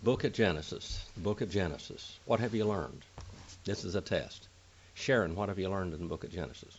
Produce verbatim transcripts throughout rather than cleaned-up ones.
Book of Genesis. The book of Genesis. What have you learned? This is a test. Sharon, what have you learned in the book of Genesis?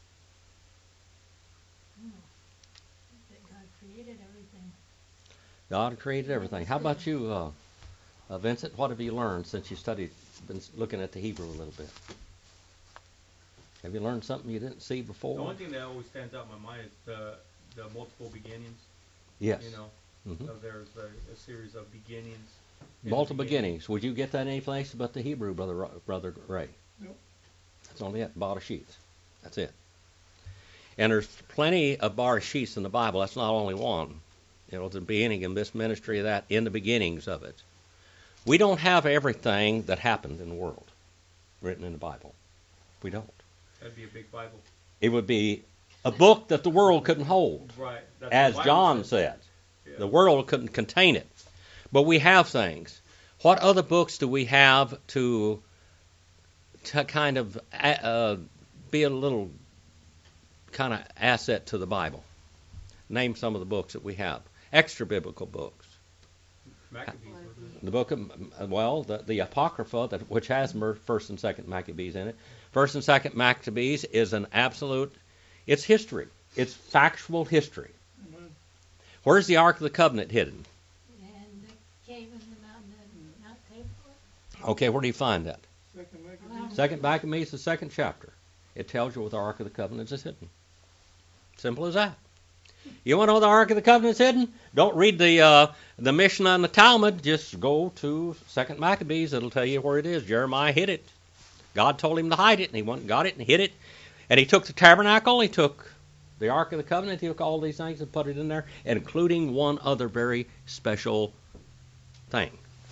Oh, that God created everything. God created everything. How about you, uh, uh, Vincent? What have you learned since you studied, been looking at the Hebrew a little bit? Have you learned something you didn't see before? The only thing that always stands out in my mind is the the multiple beginnings. Yes. You know, Mm-hmm. so there's a, a series of beginnings. Multiple beginning. beginnings. Would you get that any place but the Hebrew, brother Ro- brother Ray? Nope. That's only it. Barashit. That's it. And there's plenty of Barashits in the Bible. That's not only one. You know, the beginning in this ministry of that, in the beginnings of it. We don't have everything that happened in the world written in the Bible. We don't. That'd be a big Bible. It would be a book that the world couldn't hold. Right. That's As what the Bible John says. said. Yeah. The world couldn't contain it. But we have things. What other books do we have to, to kind of uh, be a little kind of asset to the Bible? Name some of the books that we have. Extra biblical books. Maccabees, wasn't it? The book of, well, the, the Apocrypha, that, which has First and Second Maccabees in it. First and Second Maccabees is an absolute, it's history. It's factual history. Mhm. Where's the Ark of the Covenant hidden? And the cave in the mountain, uh, Mount Tabor. Okay, where do you find that? Second Maccabees. Second Maccabees, the second chapter. It tells you where the Ark of the Covenant is hidden. Simple as that. You want to know the Ark of the Covenant is hidden? Don't read the uh, the Mishnah and the Talmud. Just go to Second Maccabees. It'll tell you where it is. Jeremiah hid it. God told him to hide it, and he went and got it and hid it. And he took the tabernacle. He took the Ark of the Covenant. He took all these things and put it in there, including one other very special thing.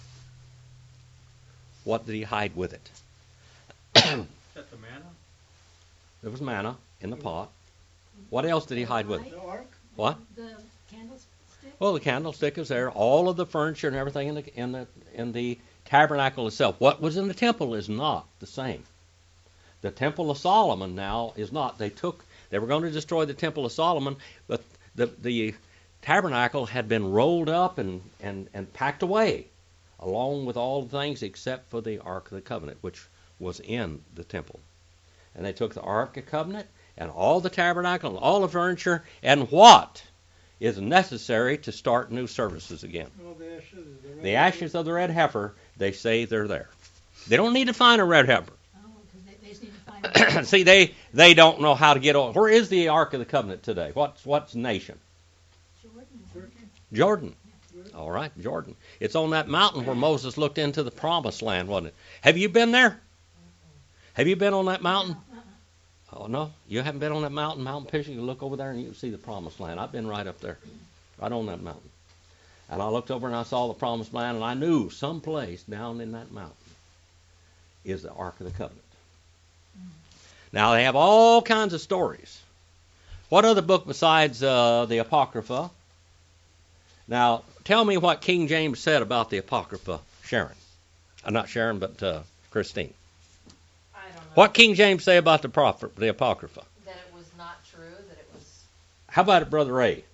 What did he hide with it? Is that the manna? There was manna in the pot. What else did he hide with it? The ark. What? The candlestick. Well, the candlestick is there. All of the furniture and everything in the in the in the tabernacle itself. What was in the temple is not the same. The temple of Solomon now is not. They took. They were going to destroy the temple of Solomon, but the the tabernacle had been rolled up and and and packed away, along with all the things except for the Ark of the Covenant, which was in the temple. And they took the Ark of the Covenant and all the tabernacle and all the furniture and what is necessary to start new services again. Oh, the ashes. of The, red The ashes of the red heifer, they say they're there. They don't need to find a red heifer. Oh, because they, they just need to find it. See, they they don't know how to get over. Where is the Ark of the Covenant today? What's what's nation? Jordan. Turkey. Jordan. Good. All right, Jordan. It's on that mountain where Moses looked into the promised land, wasn't it? Have you been there? Have you been on that mountain? Uh-uh. Oh, no? You haven't been on that mountain, Mountain Fishing? You look over there and you can see the promised land. I've been right up there, right on that mountain. And I looked over and I saw the promised land, and I knew someplace down in that mountain is the Ark of the Covenant. Now, they have all kinds of stories. What other book besides uh, the Apocrypha? Now, tell me what King James said about the Apocrypha, Sharon. Uh, not Sharon, but uh, Christine. I don't know. What King James say about the, prophet, the Apocrypha? That it was not true, that it was. How about it, Brother Ray?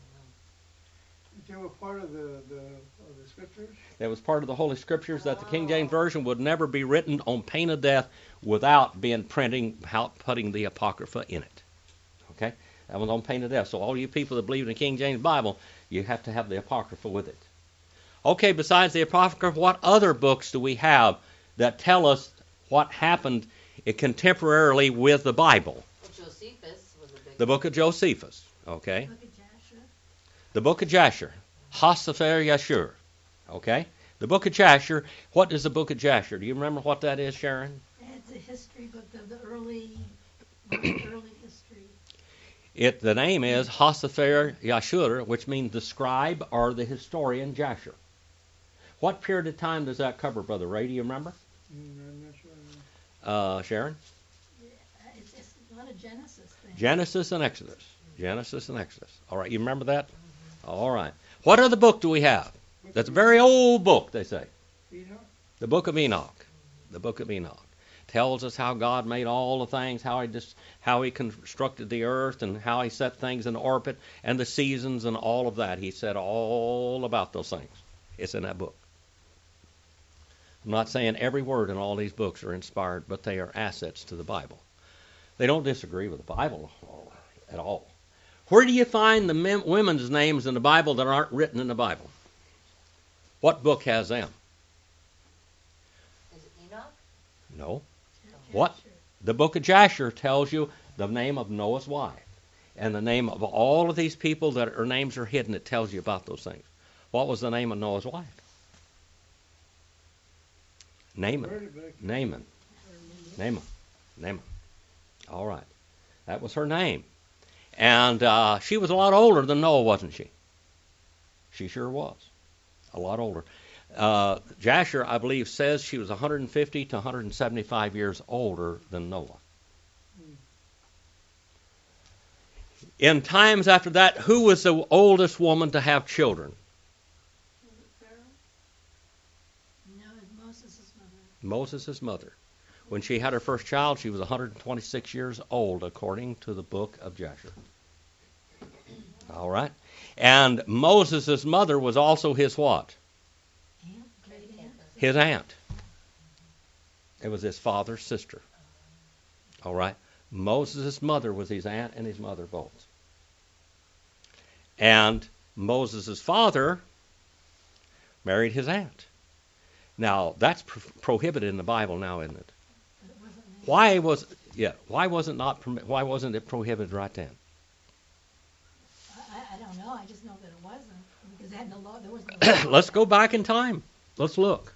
They were part of the, the, of the scriptures. That was part of the Holy Scriptures, that the King James Version would never be written on pain of death without being printing, putting the Apocrypha in it. Okay? That was on pain of death. So all you people that believe in the King James Bible, you have to have the Apocrypha with it. Okay, besides the Apocrypha, what other books do we have that tell us what happened contemporarily with the Bible? Well, Josephus was a big. The book of Josephus. Okay? Look at Jasher. The book of Jasher. Hosefer Yashur. Okay? The book of Jasher. What is the book of Jasher? Do you remember what that is, Sharon? It's a history book of the early, early history. It the name is Hosefer Yashur, which means the scribe or the historian Jasher. What period of time does that cover, Brother Ray? Do you remember? Mm, I'm not sure. Uh, Sharon? Yeah, it's, it's a lot of Genesis things. Genesis and Exodus. Genesis and Exodus. All right, you remember that? All right. What other book do we have? That's a very old book, they say. Enoch? The book of Enoch. The book of Enoch tells us how God made all the things, how he just how he constructed the earth, and how he set things in orbit, and the seasons and all of that. He said all about those things. It's in that book. I'm not saying every word in all these books are inspired, but they are assets to the Bible. They don't disagree with the Bible at all. Where do you find the men, women's names in the Bible that aren't written in the Bible? What book has them? Is it Enoch? No. Ja- What? Jasher. The book of Jasher tells you the name of Noah's wife. And the name of all of these people that their names are hidden, it tells you about those things. What was the name of Noah's wife? Naaman. Heard it, but I- Naaman. Naaman. Naaman. All right. That was her name. And uh, she was a lot older than Noah, wasn't she? She sure was. A lot older. Uh, Jasher, I believe, says she was one hundred fifty to one hundred seventy-five years older than Noah. In times after that, who was the oldest woman to have children? Was it Pharaoh? No, it's Moses' mother. Moses' mother. When she had her first child, she was one hundred twenty-six years old, according to the book of Jasher. All right. And Moses' mother was also his what? Aunt, great aunt. His aunt. It was his father's sister. All right. Moses' mother was his aunt and his mother both. And Moses' father married his aunt. Now, that's pro- prohibited in the Bible now, isn't it? But it wasn't named. Why was yeah? Why wasn't not permi- why wasn't it prohibited right then? I, I- I don't know, I just know that it wasn't, because they had no law, there was no law. Let's go back in time. Let's look.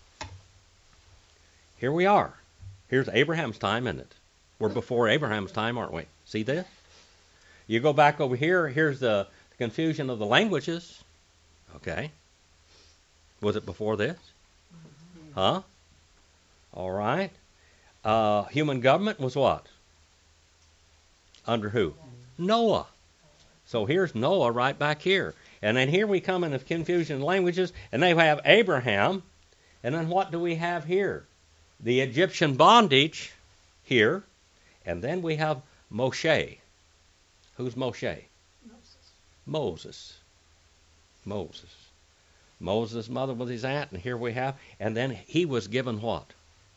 Here we are. Here's Abraham's time, isn't it? We're before Abraham's time, aren't we? See this? You go back over here. Here's the confusion of the languages. Okay. Was it before this? Huh? All right. Uh, human government was what? Under who? Noah. So here's Noah right back here. And then here we come into confusion of languages, and they have Abraham. And then what do we have here? The Egyptian bondage here. And then we have Moshe. Who's Moshe? Moses. Moses. Moses. Moses' mother was his aunt, and here we have, and then he was given what?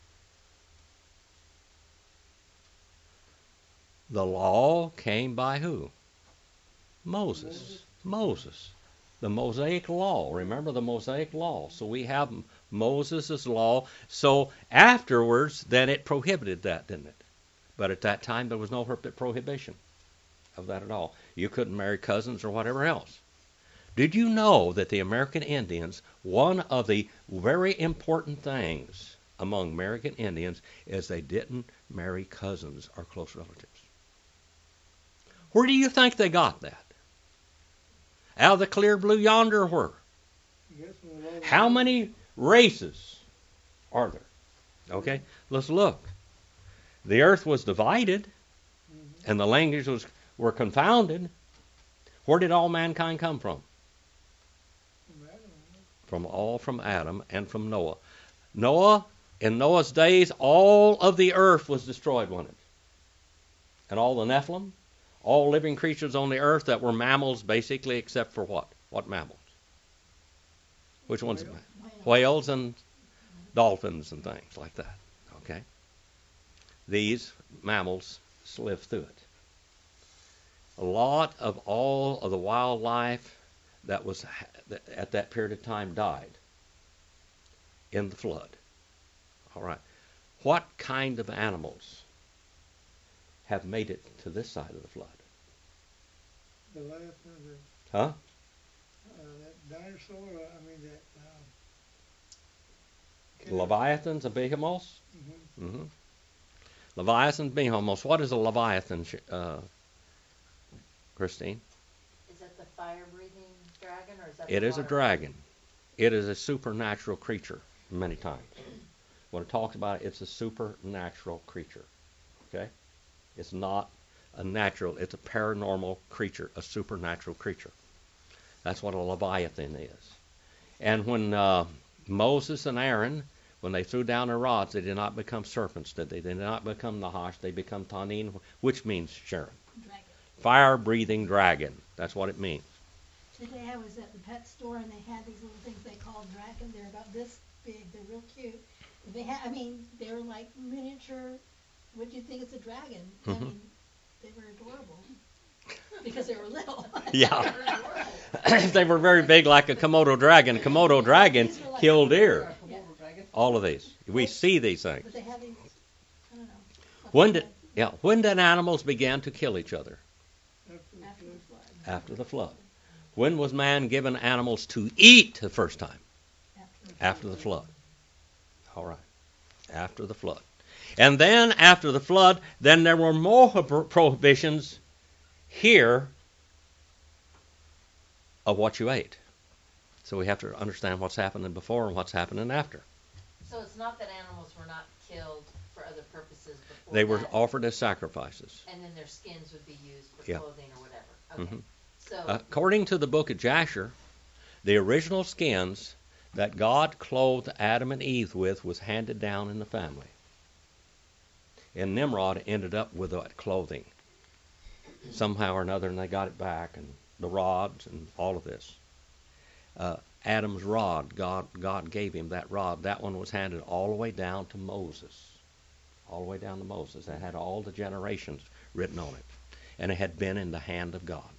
The law came by who? Moses. Moses. The Mosaic law. Remember the Mosaic law. So we have Moses' law. So afterwards, then it prohibited that, didn't it? But at that time, there was no prohibition of that at all. You couldn't marry cousins or whatever else. Did you know that the American Indians, one of the very important things among American Indians is they didn't marry cousins or close relatives? Where do you think they got that? Out of the clear blue yonder or where? I guess when the law was- How many races are there? Okay, let's look. The earth was divided and the languages was, were confounded. Where did all mankind come from? From Adam, From all from Adam and from Noah. Noah, in Noah's days, all of the earth was destroyed, wasn't it? And all the Nephilim, all living creatures on the earth that were mammals, basically, except for what? What mammals? Which ones? Whale. Whale. Whales and dolphins and things like that. Okay? These mammals lived through it. A lot of all of the wildlife that was at that period of time died in the flood. All right. What kind of animals have made it to this side of the flood? the Leviathan, the, Huh? uh, that dinosaur, uh, I mean, that, um. Leviathans and behemoths? Mhm. Mm-hmm. Leviathans, behemoths. What is a leviathan, uh, Christine? Is that the fire-breathing dragon, or is that It the is a water? dragon. It is a supernatural creature many times. When it talks about it, it's a supernatural creature. Okay? It's not a natural, it's a paranormal creature, a supernatural creature. That's what a leviathan is. And when uh, Moses and Aaron, when they threw down their rods, they did not become serpents, did they? They did not become Nahash, they become Tanin, which means Sharon. Dragon. Fire-breathing dragon. That's what it means. Today I was at the pet store and they had these little things they called dragon, they're about this big, they're real cute. They had, I mean, they were like miniature, what do you think, it's a dragon? I Mhm. mean, they were adorable, because they were little. Yeah. They were adorable. They were very big, like a Komodo dragon. A Komodo dragon These were like- killed deer. Yeah. All of these. We see these things. But they had these, I don't know. When did yeah, when did animals begin to kill each other? After the flood. After the flood. When was man given animals to eat the first time? After the flood. All right. After the flood. And then after the flood, then there were more prohibitions here of what you ate. So we have to understand what's happening before and what's happening after. So it's not that animals were not killed for other purposes before They were that, offered as sacrifices. and then their skins would be used for Yeah. clothing or whatever. Okay. Mhm. So, According to the book of Jasher, the original skins that God clothed Adam and Eve with was handed down in the family. And Nimrod ended up with that clothing somehow or another, and they got it back, and the rods and all of this. Uh, Adam's rod, God, God gave him that rod. That one was handed all the way down to Moses. All the way down to Moses. It had all the generations written on it. And it had been in the hand of God.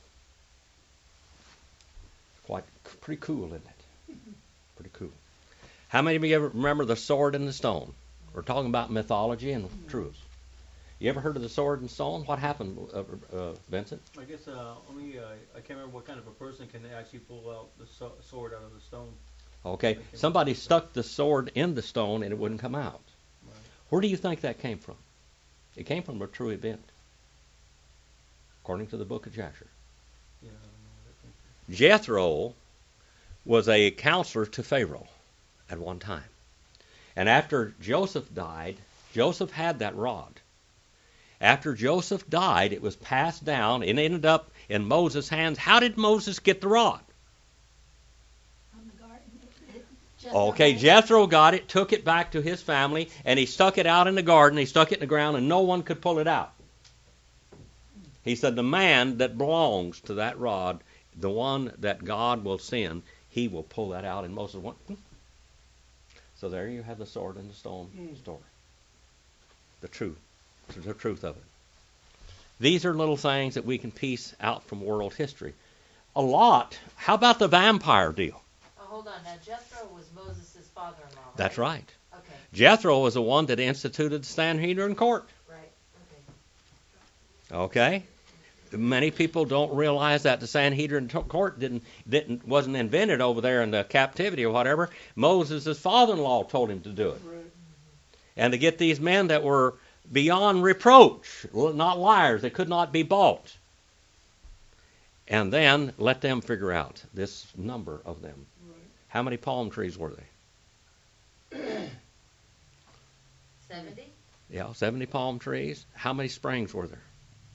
Quite pretty cool, isn't it? Pretty cool. How many of you ever remember the sword and the stone? We're talking about mythology and truths. You ever heard of the sword and stone? What happened, uh, uh, Vincent? I guess uh, only uh, I can't remember what kind of a person can actually pull out the so- sword out of the stone. Okay, somebody stuck the sword in the stone and it wouldn't come out. Right. Where do you think that came from? It came from a true event, according to the book of Jasher. Yeah, I don't know what I think. Jethro was a counselor to Pharaoh at one time. And after Joseph died, Joseph had that rod. After Joseph died, it was passed down and ended up in Moses' hands. How did Moses get the rod? From the garden. It- it- Jethro Okay, had- Jethro got it, took it back to his family, and he stuck it out in the garden. He stuck it in the ground, and no one could pull it out. He said, the man that belongs to that rod, the one that God will send, he will pull that out. And Moses went, hmm. So there you have the sword and the stone Mm. story. The truth. The truth of it. These are little things that we can piece out from world history. A lot. How about the vampire deal? oh, hold on. Now, Jethro was Moses' father-in-law, right? That's right. Okay, Jethro was the one that instituted the Sanhedrin court. right. Okay. Okay? Many people don't realize that the Sanhedrin t- court didn't didn't wasn't invented over there in the captivity or whatever. Moses' father-in-law told him to do it. Right. And to get these men that were beyond reproach, not liars, they could not be bought. And then let them figure out this number of them. Right. How many palm trees were they? Seventy? Yeah, seventy palm trees. How many springs were there?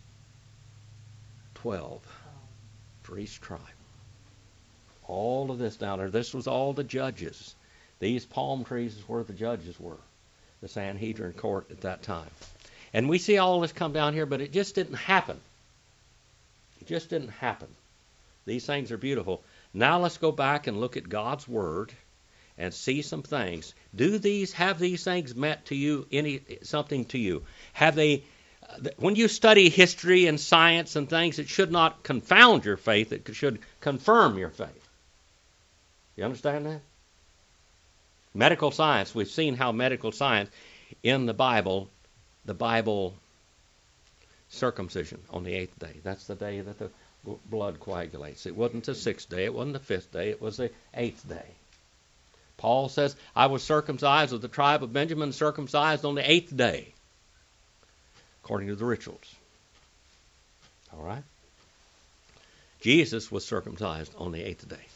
Twelve for each tribe. All of this down there. This was all the judges. These palm trees is where the judges were. The Sanhedrin court at that time. And we see all this come down here, but it just didn't happen. It just didn't happen. These things are beautiful. Now let's go back and look at God's Word and see some things. Do these, have these things meant to you, any something to you? Have they, when you study history and science and things, it should not confound your faith. It should confirm your faith. You understand that? Medical science, we've seen how medical science in the Bible, the Bible circumcision on the eighth day. That's the day that the blood coagulates. It wasn't the sixth day, it wasn't the fifth day, it was the eighth day. Paul says, I was circumcised of the tribe of Benjamin, circumcised on the eighth day, according to the rituals. All right? Jesus was circumcised on the eighth day.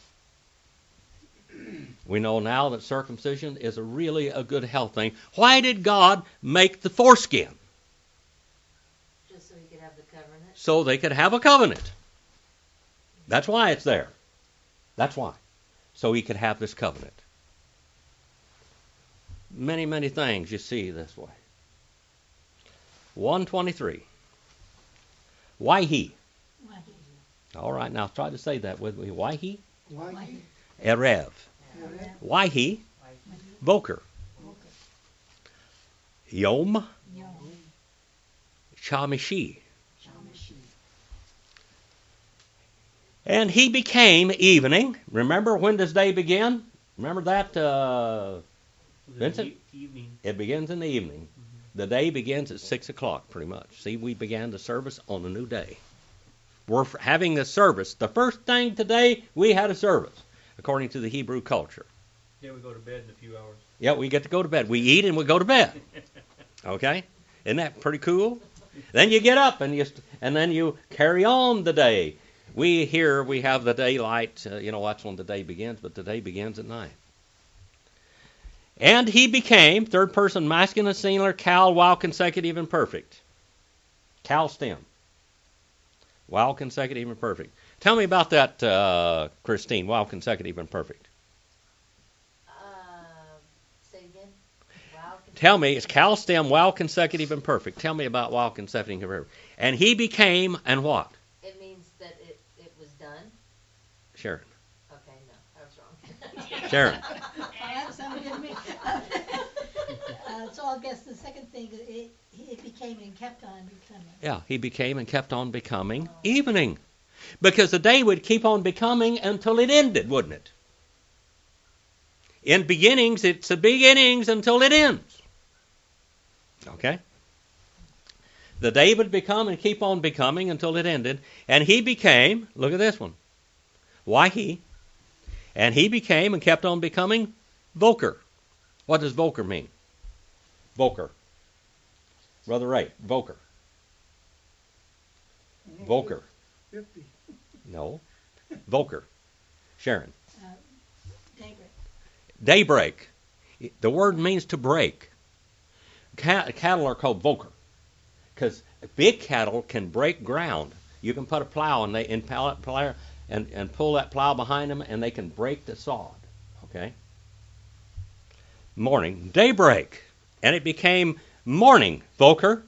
We know now that circumcision is a really a good health thing. Why did God make the foreskin? Just so he could have the covenant? So they could have a covenant. That's why it's there. That's why. So he could have this covenant. Many, many things you see this way. one twenty-three. Why he? Why he- All right, now try to say that with me. Why he? Why? why he- Erev. Yeah. Why he? when he- Voker. Voker, Yom Yom, Shamashi. Shamashi. And he became evening. Remember, when does day begin? Remember that, uh, The Vincent? e- Evening. it begins in the evening. The day begins at six o'clock, pretty much. See, we began the service on a new day. We're f- having a service. The first thing today, we had a service, according to the Hebrew culture. Yeah, we go to bed in a few hours. Yeah, we get to go to bed. We eat and we go to bed. Okay? Isn't that pretty cool? Then you get up and you st- and then you carry on the day. We here we have the daylight. Uh, you know, that's when the day begins, but the day begins at night. And he became third person masculine singular cal while consecutive and perfect. Cal stem. While consecutive and perfect. Tell me about that, uh, Christine. While consecutive and perfect. Uh, say it again. Wow. Tell me, it's cal stem while consecutive and perfect. Tell me about while consecutive and perfect. And he became and what? It means that it, it was done. Sharon. Okay, no, I was wrong. Sharon. Uh, somebody didn't make- Uh, so I guess the second thing, it, it became and kept on becoming. Yeah, he became and kept on becoming evening. Because the day would keep on becoming until it ended, wouldn't it? In beginnings, it's the beginnings until it ends. Okay? The day would become and keep on becoming until it ended. And he became, look at this one. Why he? And he became and kept on becoming Voker. What does Voker mean? Voker. Brother Ray, Voker. Voker. Fifty. No. Voker. Sharon. Uh, daybreak. Daybreak. The word means to break. Cat, cattle are called Voker because big cattle can break ground. You can put a plow and they and, plow, plow, and, and pull that plow behind them and they can break the sod. Okay? Morning. Daybreak. And it became morning. Voker.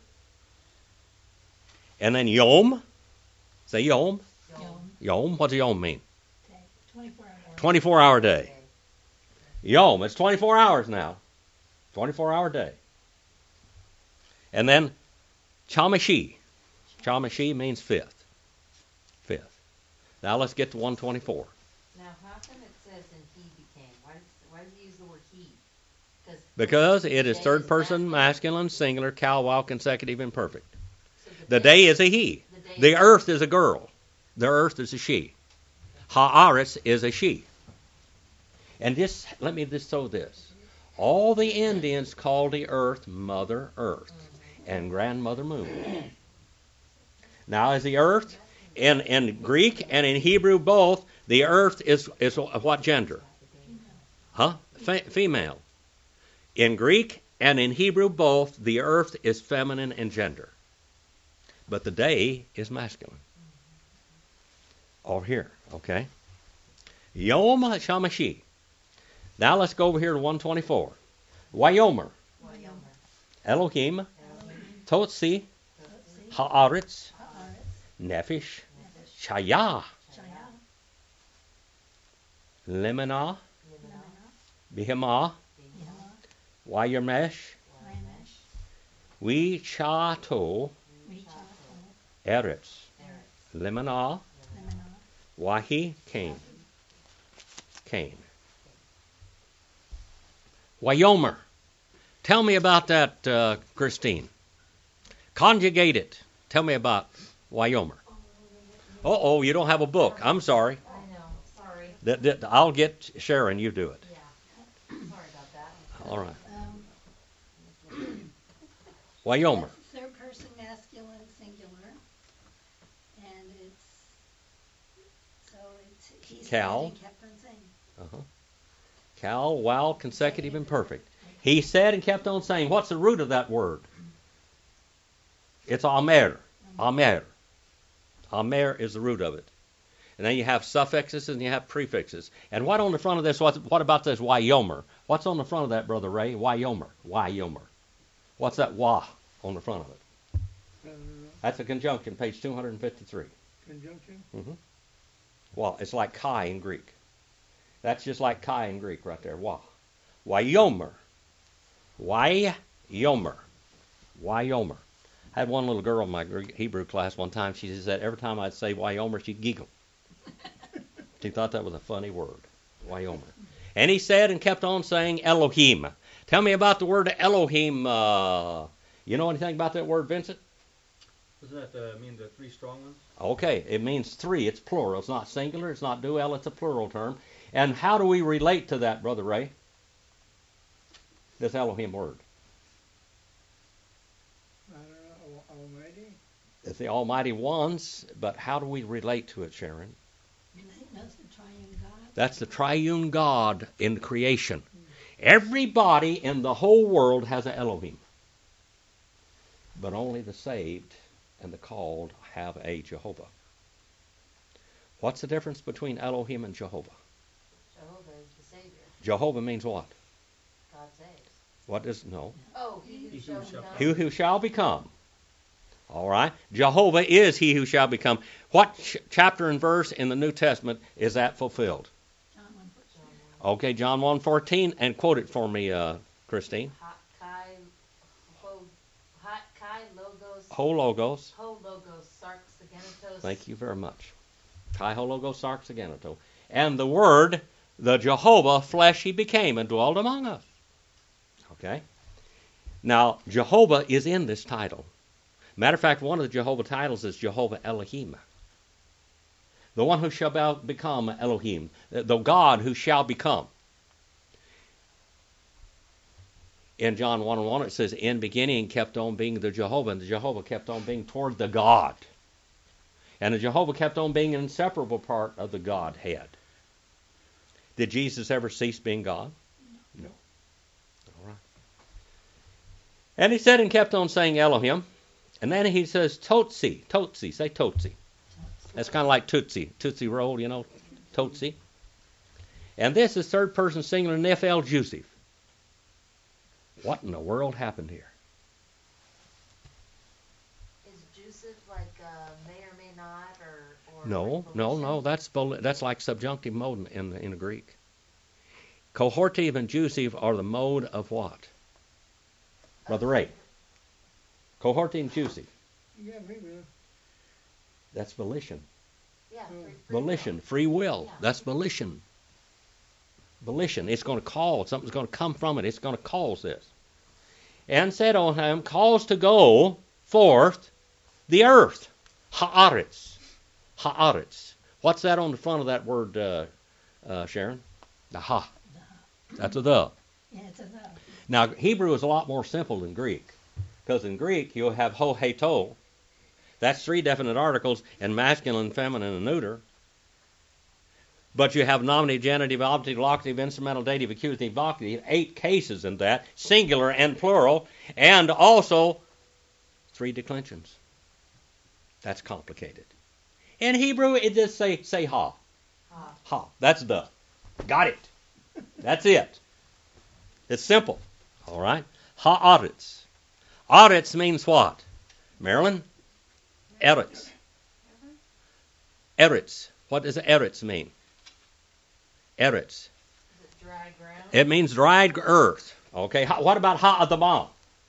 And then Yom. Say Yom. Yom, Yom. What does Yom mean? day, twenty-four hour. twenty-four hour day. Yom, it's twenty-four hours now. twenty-four hour day. And then Chamashi. Chamashi means fifth. Fifth. Now let's get to one twenty-four. Now, how come it says and he became? Why does, why does he use the word he? Because it is Day third is person, masculine. masculine, singular, cal, while consecutive, and perfect. So The day is a he. the day The is- earth is a girl. The earth is a she. Haaretz is a she. And this, let me just throw this. All the Indians call the earth Mother Earth and Grandmother Moon. Now, is the earth, in, in Greek and in Hebrew both, the earth is, is what gender? Huh? Fe- female. In Greek and in Hebrew both, the earth is feminine in gender. But the day is masculine. Over here, okay? Yom Shamashi. Now let's go over here to one twenty-four. Wayomer. Wayomer. Elohim. Elohim. Totsi. Totsi, Haaretz. Haaretz, Nefesh. Nefesh, Shaya. Shaya, Limana. Limina. Limina, Bihima. Yama, Wayamesh. Ramesh, Wichato. Richato, Eretz. Eretz. Limana. Limina, Wahi. Cain. Cain. Wayomer. Tell me about that, uh, Christine. Conjugate it. Tell me about Wayomer. Uh oh, you don't have a book. I'm sorry. I know, sorry. That, that, I'll get Sharon. You do it. Yeah. Sorry about that. All right. um, Wayomer. that's third person masculine singular, and it's, so it's, he said Cal. and kept on saying. Uh-huh. Cal, while consecutive and perfect. He said and kept on saying, what's the root of that word? It's Amer. Amer. Amer is the root of it. And then you have suffixes and you have prefixes. And what on the front of this, what, what about this Wayomer? What's on the front of that, Brother Ray? Wayomer. Wayomer. What's that wa on the front of it? Uh, That's a conjunction, page two fifty-three. conjunction? Mm-hmm. Well, it's like chi in Greek. That's just like chi in Greek right there. Wa. Wyomer. Wyomer. Wyomer. I had one little girl in my Greek- Hebrew class one time. She said every time I'd say Wyomer, she'd giggle. She thought that was a funny word. Wyomer. And he said and kept on saying Elohim. Tell me about the word Elohim. Uh, you know anything about that word, Vincent? Doesn't that uh, mean the three strong ones? Okay, it means three. It's plural. It's not singular. It's not dual. It's a plural term. And how do we relate to that, Brother Ray? This Elohim word. I don't know, Al- Almighty? It's the Almighty Ones, but how do we relate to it, Sharon? And I think that's the triune God. That's the triune God in creation. Everybody in the whole world has an Elohim. But only the saved and the called have a Jehovah. What's the difference between Elohim and Jehovah? Jehovah is the Savior. Jehovah means what? God saves. What does, no. Oh, he who He who shall shall become. He who shall become. All right. Jehovah is he who shall become. What ch- chapter and verse in the New Testament is that fulfilled? John one fourteen. John one. Okay, John one fourteen, and quote it for me, uh, Christine. Ha- Kai, ho, ha- Kai logos, Ho logos. ho logos, sarx agenitos. Thank you very much. Kai ho logos sarx agenitos. And the Word, the Jehovah, flesh he became and dwelled among us. Okay? Now, Jehovah is in this title. Matter of fact, one of the Jehovah titles is Jehovah Elohim. The one who shall be- become Elohim. The the God who shall become. In John one and one it says, in beginning kept on being the Jehovah, and the Jehovah kept on being toward the God. And the Jehovah kept on being an inseparable part of the Godhead. Did Jesus ever cease being God? No. All right. And he said and kept on saying Elohim. And then he says Totsi. Totsi. Say Totsi. That's kind of like Tootsie. Tootsie Roll, you know. Totsi. And this is third person singular Nephel Jusif. What in the world happened here? Is Joseph like uh, may or may not, or, or No, like no, volition? no. That's bel- that's like subjunctive mode in the, in the Greek. Cohortive and Jusif are the mode of what? Brother Ray. Cohortive and Jusif. Yeah, maybe. That's volition. Yeah, free, free Volition, free will. Yeah. That's volition. Volition. It's going to cause. Something's going to come from it. It's going to cause this. And said on him, cause to go forth the earth. Haaretz. Haaretz. What's that on the front of that word, uh, uh, Sharon? The ha. That's a the. Yeah, it's enough. Now, Hebrew is a lot more simple than Greek. Because in Greek, you'll have ho, he, to. That's three definite articles in masculine, feminine, and neuter. But you have nominative, genitive, operative, locative, instrumental, dative, accusative, vocative. Eight cases in that, singular and plural. And also three declensions. That's complicated. In Hebrew, it just say, say ha. Ha. Ha. That's the. Got it. That's it. It's simple. All right? Haaretz. Aretz means what? Marilyn? Eretz. Eretz. What does eretz mean? Eretz. Is it dry ground? It means dried earth. Okay. Ha- What about ha'adamah?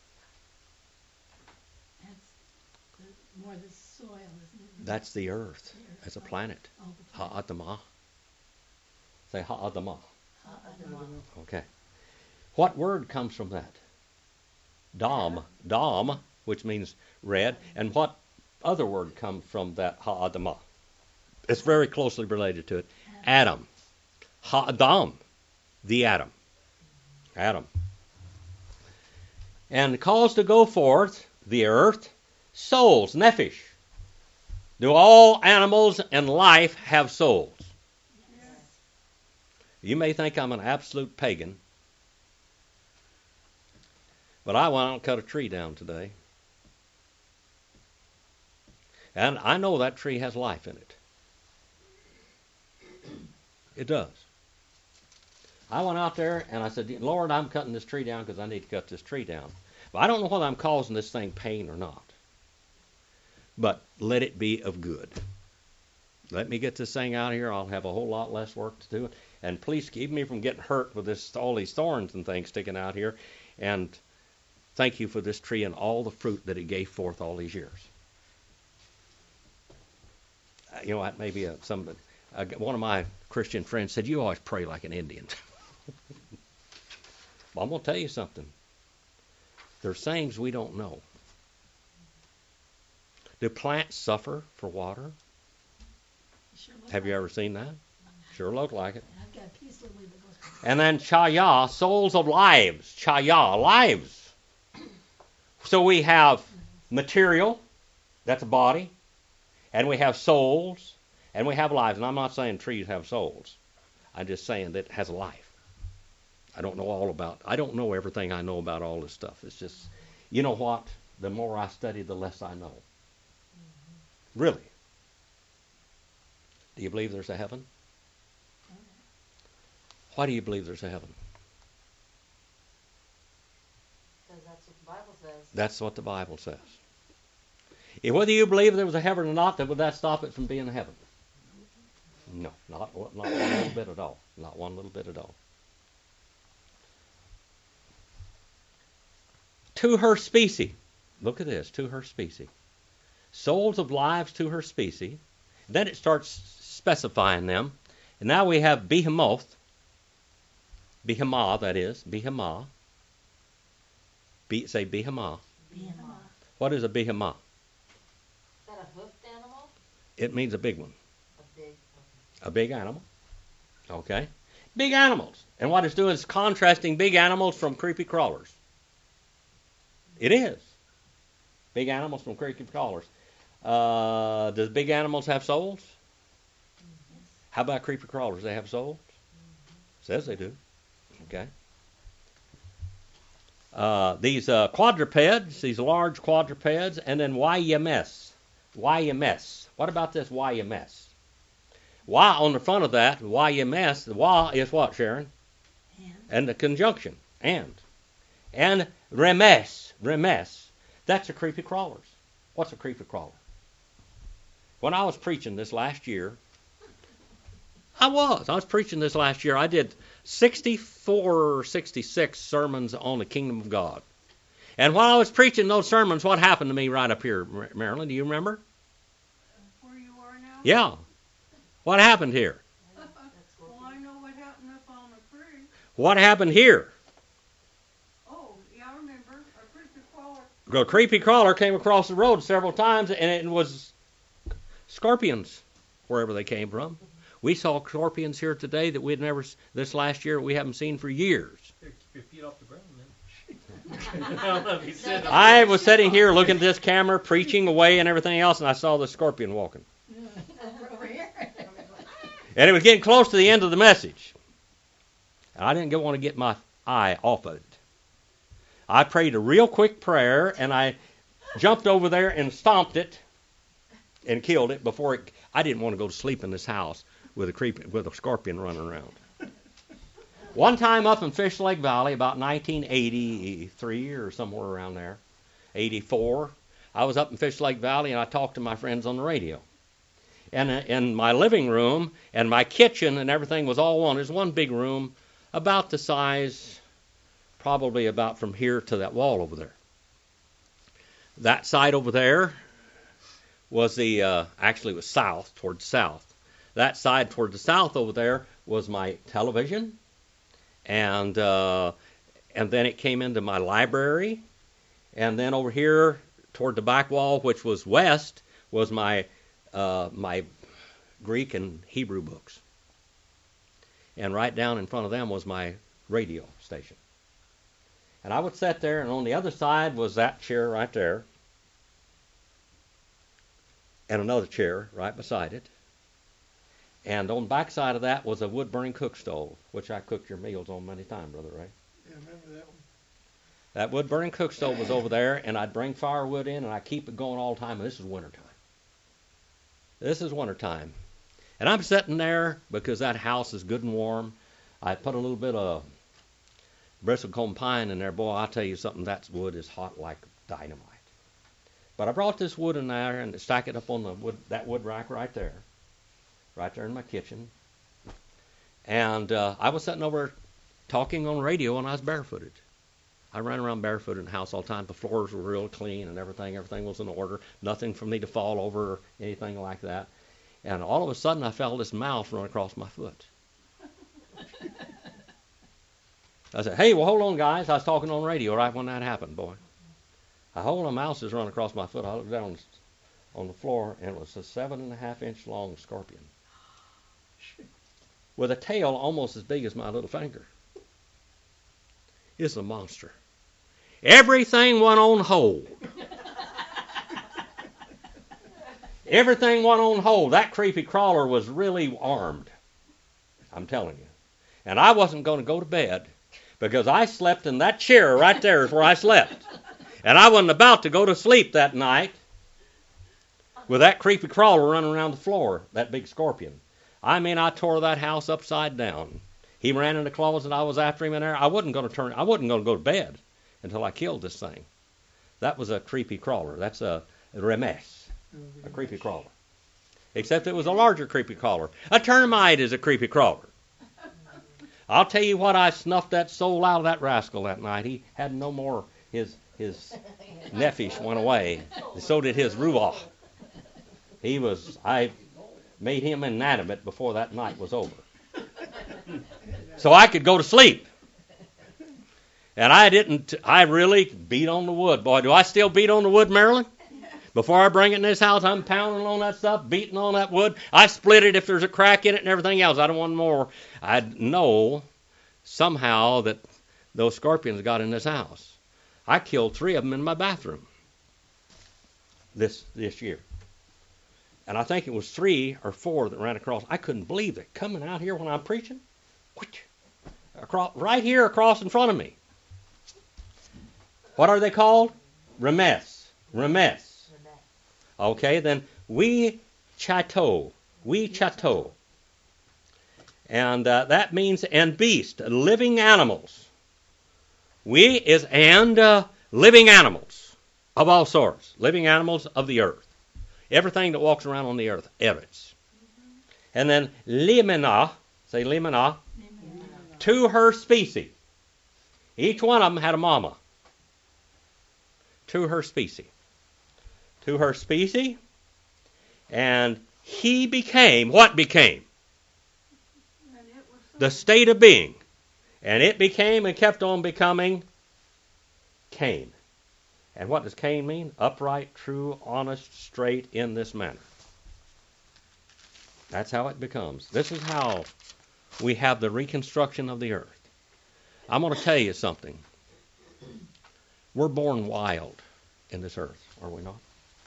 That's the, more the soil, isn't it? That's the earth. The earth. That's a planet. Oh, the planet. Ha'adamah. Say ha'adamah. Ha-adamah. Okay. What word comes from that? Dam. Dam, which means red. And what other word comes from that ha'adamah? It's very closely related to it. Adam. Ha'adam. The Adam. Adam. And cause to go forth the earth, souls, nephesh. Do all animals and life have souls? Yes. You may think I'm an absolute pagan, but I went out and cut a tree down today. And I know that tree has life in it. It does. I went out there and I said, Lord, I'm cutting this tree down because I need to cut this tree down. But I don't know whether I'm causing this thing pain or not. But let it be of good. Let me get this thing out here. I'll have a whole lot less work to do. And please keep me from getting hurt with this all these thorns and things sticking out here. And thank you for this tree and all the fruit that it gave forth all these years. Uh, you know what? Maybe uh, some uh, one of my Christian friends said, "You always pray like an Indian." Well, I'm going to tell you something. There's things we don't know. Do plants suffer for water? Sure look Have you like ever seen that? Sure look like it. it. I've got a piece of it that goes. And then chaya, souls of lives. Chaya, lives. So we have material, that's a body, and we have souls, and we have lives. And I'm not saying trees have souls. I'm just saying that it has a life. I don't know all about, I don't know everything I know about all this stuff. It's just, you know what? The more I study, the less I know. Really. Do you believe there's a heaven? Why do you believe there's a heaven? Because that's what the Bible says. That's what the Bible says. If whether you believe there was a heaven or not, then would that stop it from being a heaven? No, not, not one little bit at all. Not one little bit at all. To her species. Look at this, to her species. Souls of lives to her species. Then it starts specifying them. And now we have behemoth. Behemah, that is. Behemah. Be, say behemah. Behemoth. What is a behemah? Is that a hoofed animal? It means a big one. A big, A big animal. Okay. Big animals. And what it's doing is contrasting big animals from creepy crawlers. It is. Big animals from creepy crawlers. Uh, does big animals have souls? How about creepy crawlers? They have souls? Says they do. Okay. Uh, these uh, quadrupeds, these large quadrupeds, and then Y M S. Y M S. What about this Y M S? Y on the front of that, Y M S, the Y is what, Sharon? And And the conjunction, and. And remes, remes, that's a creepy crawlers. What's a creepy crawler? When I was preaching this last year, I was. I was preaching this last year. I did sixty-four or sixty-six sermons on the kingdom of God. And while I was preaching those sermons, what happened to me right up here, Marilyn? Do you remember? Where you are now? Yeah. What happened here? Well, I know what happened up on the creek. What happened here? Oh, yeah, I remember. A creepy crawler. The creepy crawler came across the road several times, and it was scorpions, wherever they came from. We saw scorpions here today that we'd never, this last year, we haven't seen for years. Here, keep your feet off the ground, man. I don't know if you said that. I was sitting here looking at this camera, preaching away and everything else, and I saw the scorpion walking. over, over here. And it was getting close to the end of the message. And I didn't get, want to get my eye off of it. I prayed a real quick prayer, and I jumped over there and stomped it and killed it before it. I didn't want to go to sleep in this house with a creep, with a scorpion running around. One time up in Fish Lake Valley, about nineteen eighty-three or somewhere around there, eighty-four, I was up in Fish Lake Valley and I talked to my friends on the radio. And in my living room and my kitchen and everything was all one. There's one big room about the size, probably about from here to that wall over there. That side over there was the, uh, actually it was south, toward the south. That side toward the south over there was my television. And uh, and then it came into my library. And then over here toward the back wall, which was west, was my uh, my Greek and Hebrew books. And right down in front of them was my radio station. And I would sit there, and on the other side was that chair right there. And another chair right beside it. And on the back side of that was a wood-burning cook stove, which I cooked your meals on many times, Brother Ray. Yeah, remember that one? That wood-burning cook stove was over there, and I'd bring firewood in, and I'd keep it going all the time, and this is wintertime. This is wintertime. And I'm sitting there because that house is good and warm. I put a little bit of bristlecone pine in there. Boy, I'll tell you something, that wood is hot like dynamite. But I brought this wood in there and stack it up on the wood, that wood rack right there. Right there in my kitchen. And uh, I was sitting over talking on radio, and I was barefooted. I ran around barefoot in the house all the time. The floors were real clean and everything. Everything was in order. Nothing for me to fall over or anything like that. And all of a sudden, I felt this mouse run across my foot. I said, hey, well, hold on, guys. I was talking on radio right when that happened, boy. I hold a mouse is running across my foot. I looked down on the floor, and it was a seven and a half inch long scorpion with a tail almost as big as my little finger. It's a monster. Everything went on hold. Everything went on hold. That creepy crawler was really armed. I'm telling you. And I wasn't going to go to bed because I slept in that chair right there is where I slept. And I wasn't about to go to sleep that night with that creepy crawler running around the floor, that big scorpion. I mean, I tore that house upside down. He ran in the closet. I was after him in there. I wasn't going to turn. I wasn't going to go to bed until I killed this thing. That was a creepy crawler. That's a, a remes, a creepy crawler. Except it was a larger creepy crawler. A termite is a creepy crawler. I'll tell you what, I snuffed that soul out of that rascal that night. He had no more. His his nephesh went away. So did his ruach. He was. I made him inanimate before that night was over. So I could go to sleep. And I didn't, I really beat on the wood. Boy, do I still beat on the wood, Marilyn? Before I bring it in this house, I'm pounding on that stuff, beating on that wood. I split it if there's a crack in it and everything else. I don't want more. I know somehow that those scorpions got in this house. I killed three of them in my bathroom this this year. And I think it was three or four that ran across. I couldn't believe it. Coming out here when I'm preaching, across, right here across in front of me. What are they called? Remes. Remes. Okay, then we chateau. We chateau. And uh, that means and beast, living animals. We is and uh, living animals of all sorts. Living animals of the earth. Everything that walks around on the earth, eretz. And then limena, say limena, to her species. Each one of them had a mama. To her species. To her species. And he became, what became? And it was so- The state of being. And it became and kept on becoming Cain. And what does Cain mean? Upright, true, honest, straight, in this manner. That's how it becomes. This is how we have the reconstruction of the earth. I'm going to tell you something. We're born wild in this earth, are we not?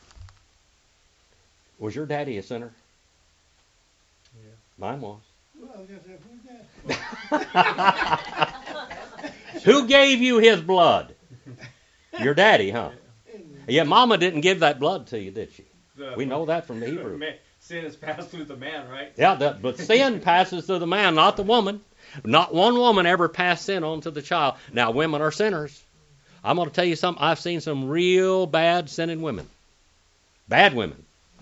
Was your daddy a sinner? Yeah. Mine was. Well, I was gonna say, who's that? Who gave you his blood? Your daddy, huh? Yeah, Mama didn't give that blood to you, did she? The- We know that from the Hebrew. Man, sin has passed through the man, right? Yeah, that, but sin passes through the man, not the woman. Not one woman ever passed sin on to the child. Now, women are sinners. I'm going to tell you something. I've seen some real bad sinning women. Bad women.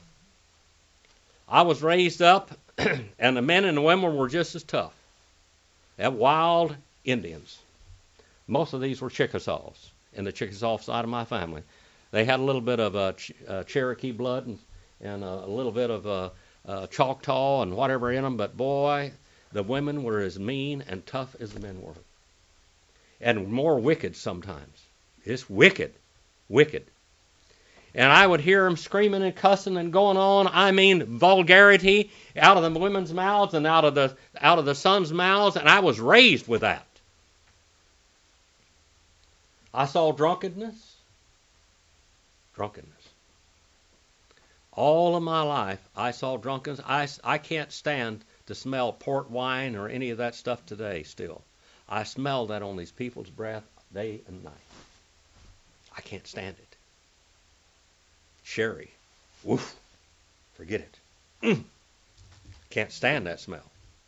I was raised up, and the men and the women were just as tough. They're wild Indians. Most of these were Chickasaws in the Chickasaw side of my family. They had a little bit of uh, Ch- uh, Cherokee blood and, and uh, a little bit of uh, uh, Choctaw and whatever in them, but boy, the women were as mean and tough as the men were. And more wicked sometimes. Just wicked. Wicked. And I would hear them screaming and cussing and going on. I mean, vulgarity out of the women's mouths and out of the out of the sons' mouths, and I was raised with that. I saw drunkenness. Drunkenness. All of my life, I saw drunkenness. I, I can't stand to smell port wine or any of that stuff today still. I smell that on these people's breath day and night. I can't stand it. Sherry. Woof. Forget it. Mm. Can't stand that smell.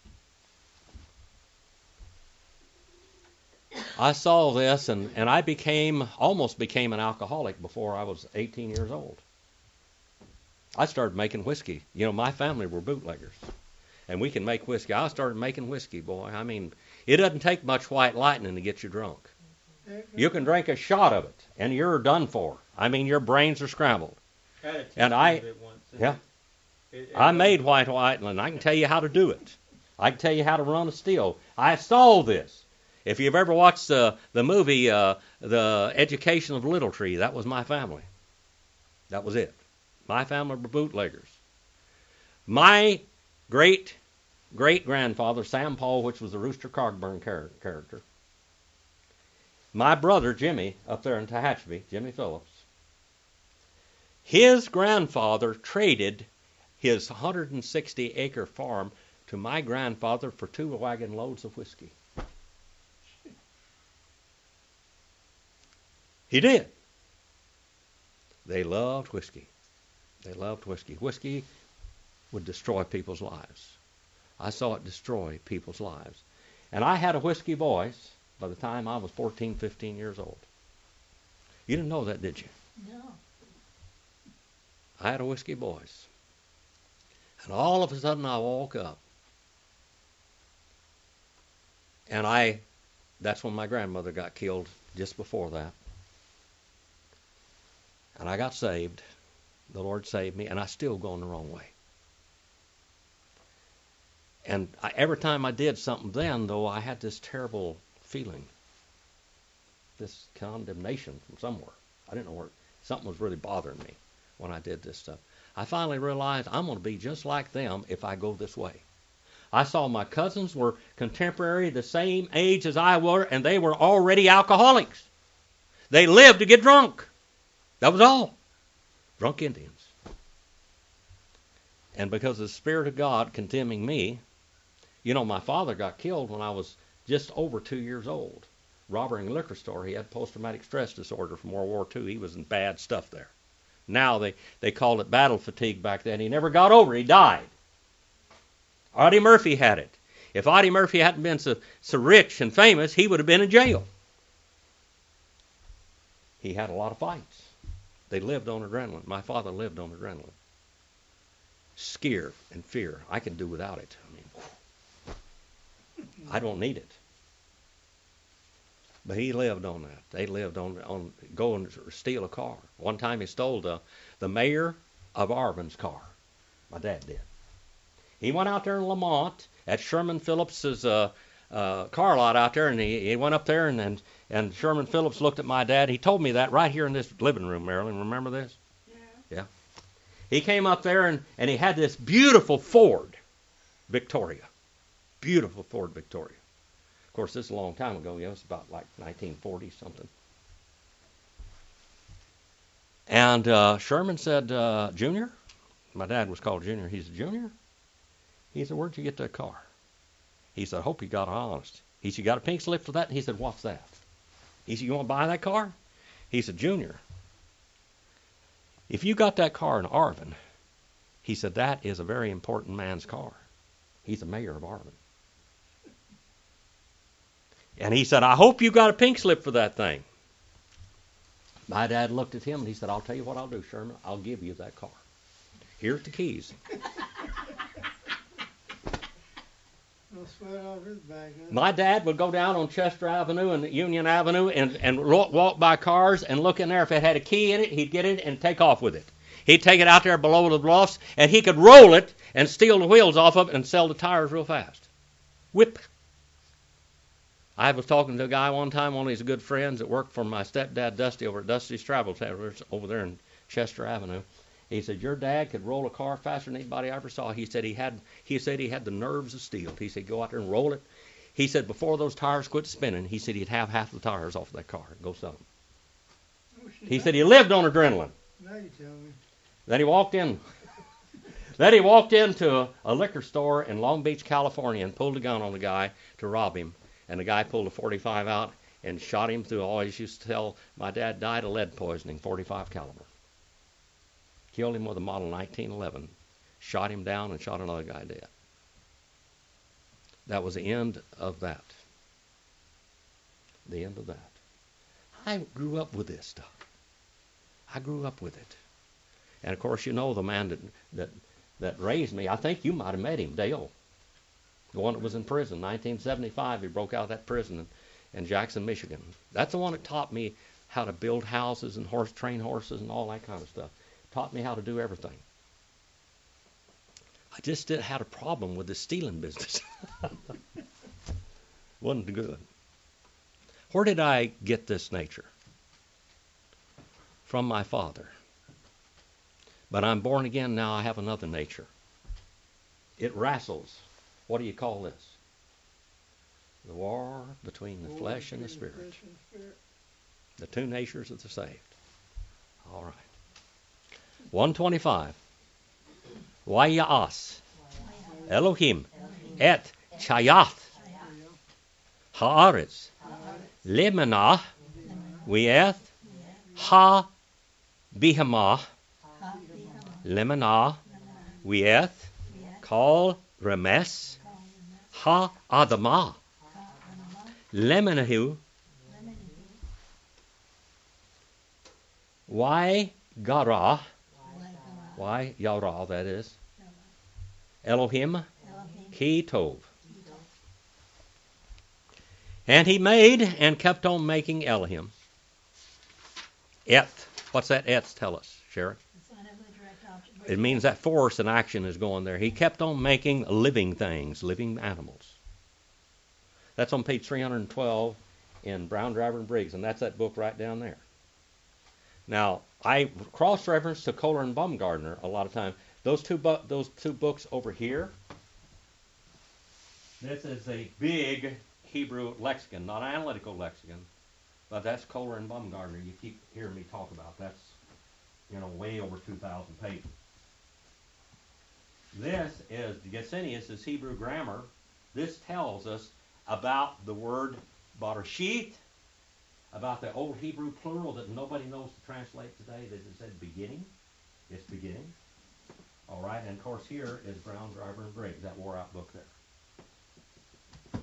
I saw this, and, and I became, almost became an alcoholic before I was eighteen years old. I started making whiskey. You know, my family were bootleggers. and we can make whiskey. I started making whiskey, boy. I mean, it doesn't take much white lightning to get you drunk. You can drink a shot of it, and you're done for. I mean, your brains are scrambled. I had a And teaspoon I- of it once, and yeah. it- it- I it- made white lightning. I can tell you how to do it. I can tell you how to run a still. I saw this. If you've ever watched the the movie uh, The Education of Little Tree, that was my family. That was it. My family were bootleggers. My great great grandfather, Sam Paul, which was the Rooster Cogburn char- character. My brother Jimmy up there in Tehachapi, Jimmy Phillips. His grandfather traded his one hundred sixty acre farm to my grandfather for two wagon loads of whiskey. He did. They loved whiskey. They loved whiskey. Whiskey would destroy people's lives. I saw it destroy people's lives. And I had a whiskey voice by the time I was fourteen, fifteen years old. You didn't know that, did you? No. I had a whiskey voice. And all of a sudden I woke up. And I, that's when my grandmother got killed just before that. And I got saved. The Lord saved me, and I still going the wrong way. And I, every time I did something then, though, I had this terrible feeling, this condemnation from somewhere. I didn't know where. Something was really bothering me when I did this stuff. I finally realized I'm going to be just like them if I go this way. I saw my cousins were contemporary, the same age as I were, and they were already alcoholics. They lived to get drunk. That was all. Drunk Indians. And because of the Spirit of God condemning me, you know, my father got killed when I was just over two years old. Robbing a liquor store. He had post-traumatic stress disorder from World War Two. He was in bad stuff there. Now they, they called it battle fatigue back then. He never got over it. He died. Audie Murphy had it. If Audie Murphy hadn't been so, so rich and famous, he would have been in jail. He had a lot of fights. They lived on adrenaline. My father lived on adrenaline. Scare and fear. I can do without it. I mean, I don't need it. But he lived on that. They lived on on go and steal a car. One time he stole the the mayor of Arvin's car. My dad did. He went out there in Lamont at Sherman Phillips's uh, uh, car lot out there, and he, he went up there and, and and Sherman Phillips looked at my dad. He told me that right here in this living room, Marilyn. Remember this? Yeah. Yeah. He came up there and, and he had this beautiful Ford Victoria. Beautiful Ford Victoria. Of course, this is a long time ago. You know, it's about like nineteen forty something. And uh, Sherman said, uh, Junior? My dad was called Junior. He said, Junior? He said, where'd you get that car? He said, I hope you got it honest. He said, you got a pink slip for that? He said, what's that? He said, you want to buy that car? He said, Junior, if you got that car in Arvin, he said, that is a very important man's car. He's the mayor of Arvin. And he said, I hope you got a pink slip for that thing. My dad looked at him and he said, I'll tell you what I'll do, Sherman. I'll give you that car. Here's the keys. No sweat off his back. Huh? My dad would go down on Chester Avenue and Union Avenue and, and walk by cars and look in there. If it had a key in it, he'd get it and take off with it. He'd take it out there below the bluffs, and he could roll it and steal the wheels off of it and sell the tires real fast. Whip. I was talking to a guy one time, one of his good friends that worked for my stepdad, Dusty, over at Dusty's Travel Travels over there in Chester Avenue. He said, your dad could roll a car faster than anybody I ever saw. He said he had he said he had the nerves of steel. He said, go out there and roll it. He said, before those tires quit spinning, he said he'd have half the tires off that car and go sell them. Oh, shit. He said he lived on adrenaline. Now you tell me. Then he walked in. Then he walked into a, a liquor store in Long Beach, California, and pulled a gun on the guy to rob him. And the guy pulled a forty-five out and shot him through. I always used to tell my dad died of lead poisoning, forty-five caliber. Killed him with a model nineteen eleven. Shot him down and shot another guy dead. That was the end of that. The end of that. I grew up with this stuff. I grew up with it. And of course, you know the man that that, that raised me. I think you might have met him, Dale. The one that was in prison, nineteen seventy-five, he broke out of that prison in, in Jackson, Michigan. That's the one that taught me how to build houses and horse train horses and all that kind of stuff. Taught me how to do everything. I just did, had a problem with the stealing business. Wasn't good. Where did I get this nature? From my father. But I'm born again now. I have another nature. It wrestles. What do you call this? The war between the War flesh and the between spirit. flesh and spirit. The two natures of the saved. All right. one twenty-five. Vayas Elohim et Chayath Haaretz Lemana Vieth Ha Bihama Lemana Vieth Kal Remes Ha Adama Lemanahu Why Gara Why Yara, that is Elohim Ki Tov. And he made and kept on making Elohim. Et. What's that et tell us, Sharon? It means that force and action is going there. He kept on making living things, living animals. That's on page three hundred twelve in Brown, Driver, and Briggs, and that's that book right down there. Now, I cross-reference to Kohler and Baumgartner a lot of times. Those two, bu- those two books over here, this is a big Hebrew lexicon, not an analytical lexicon, but that's Kohler and Baumgartner you keep hearing me talk about. That's, you know, way over two thousand pages. This is, Gesenius is Hebrew grammar. This tells us about the word Barashit, about the old Hebrew plural that nobody knows to translate today, that it said beginning. It's beginning. All right, and of course here is Brown, Driver, and Briggs, that wore out book there.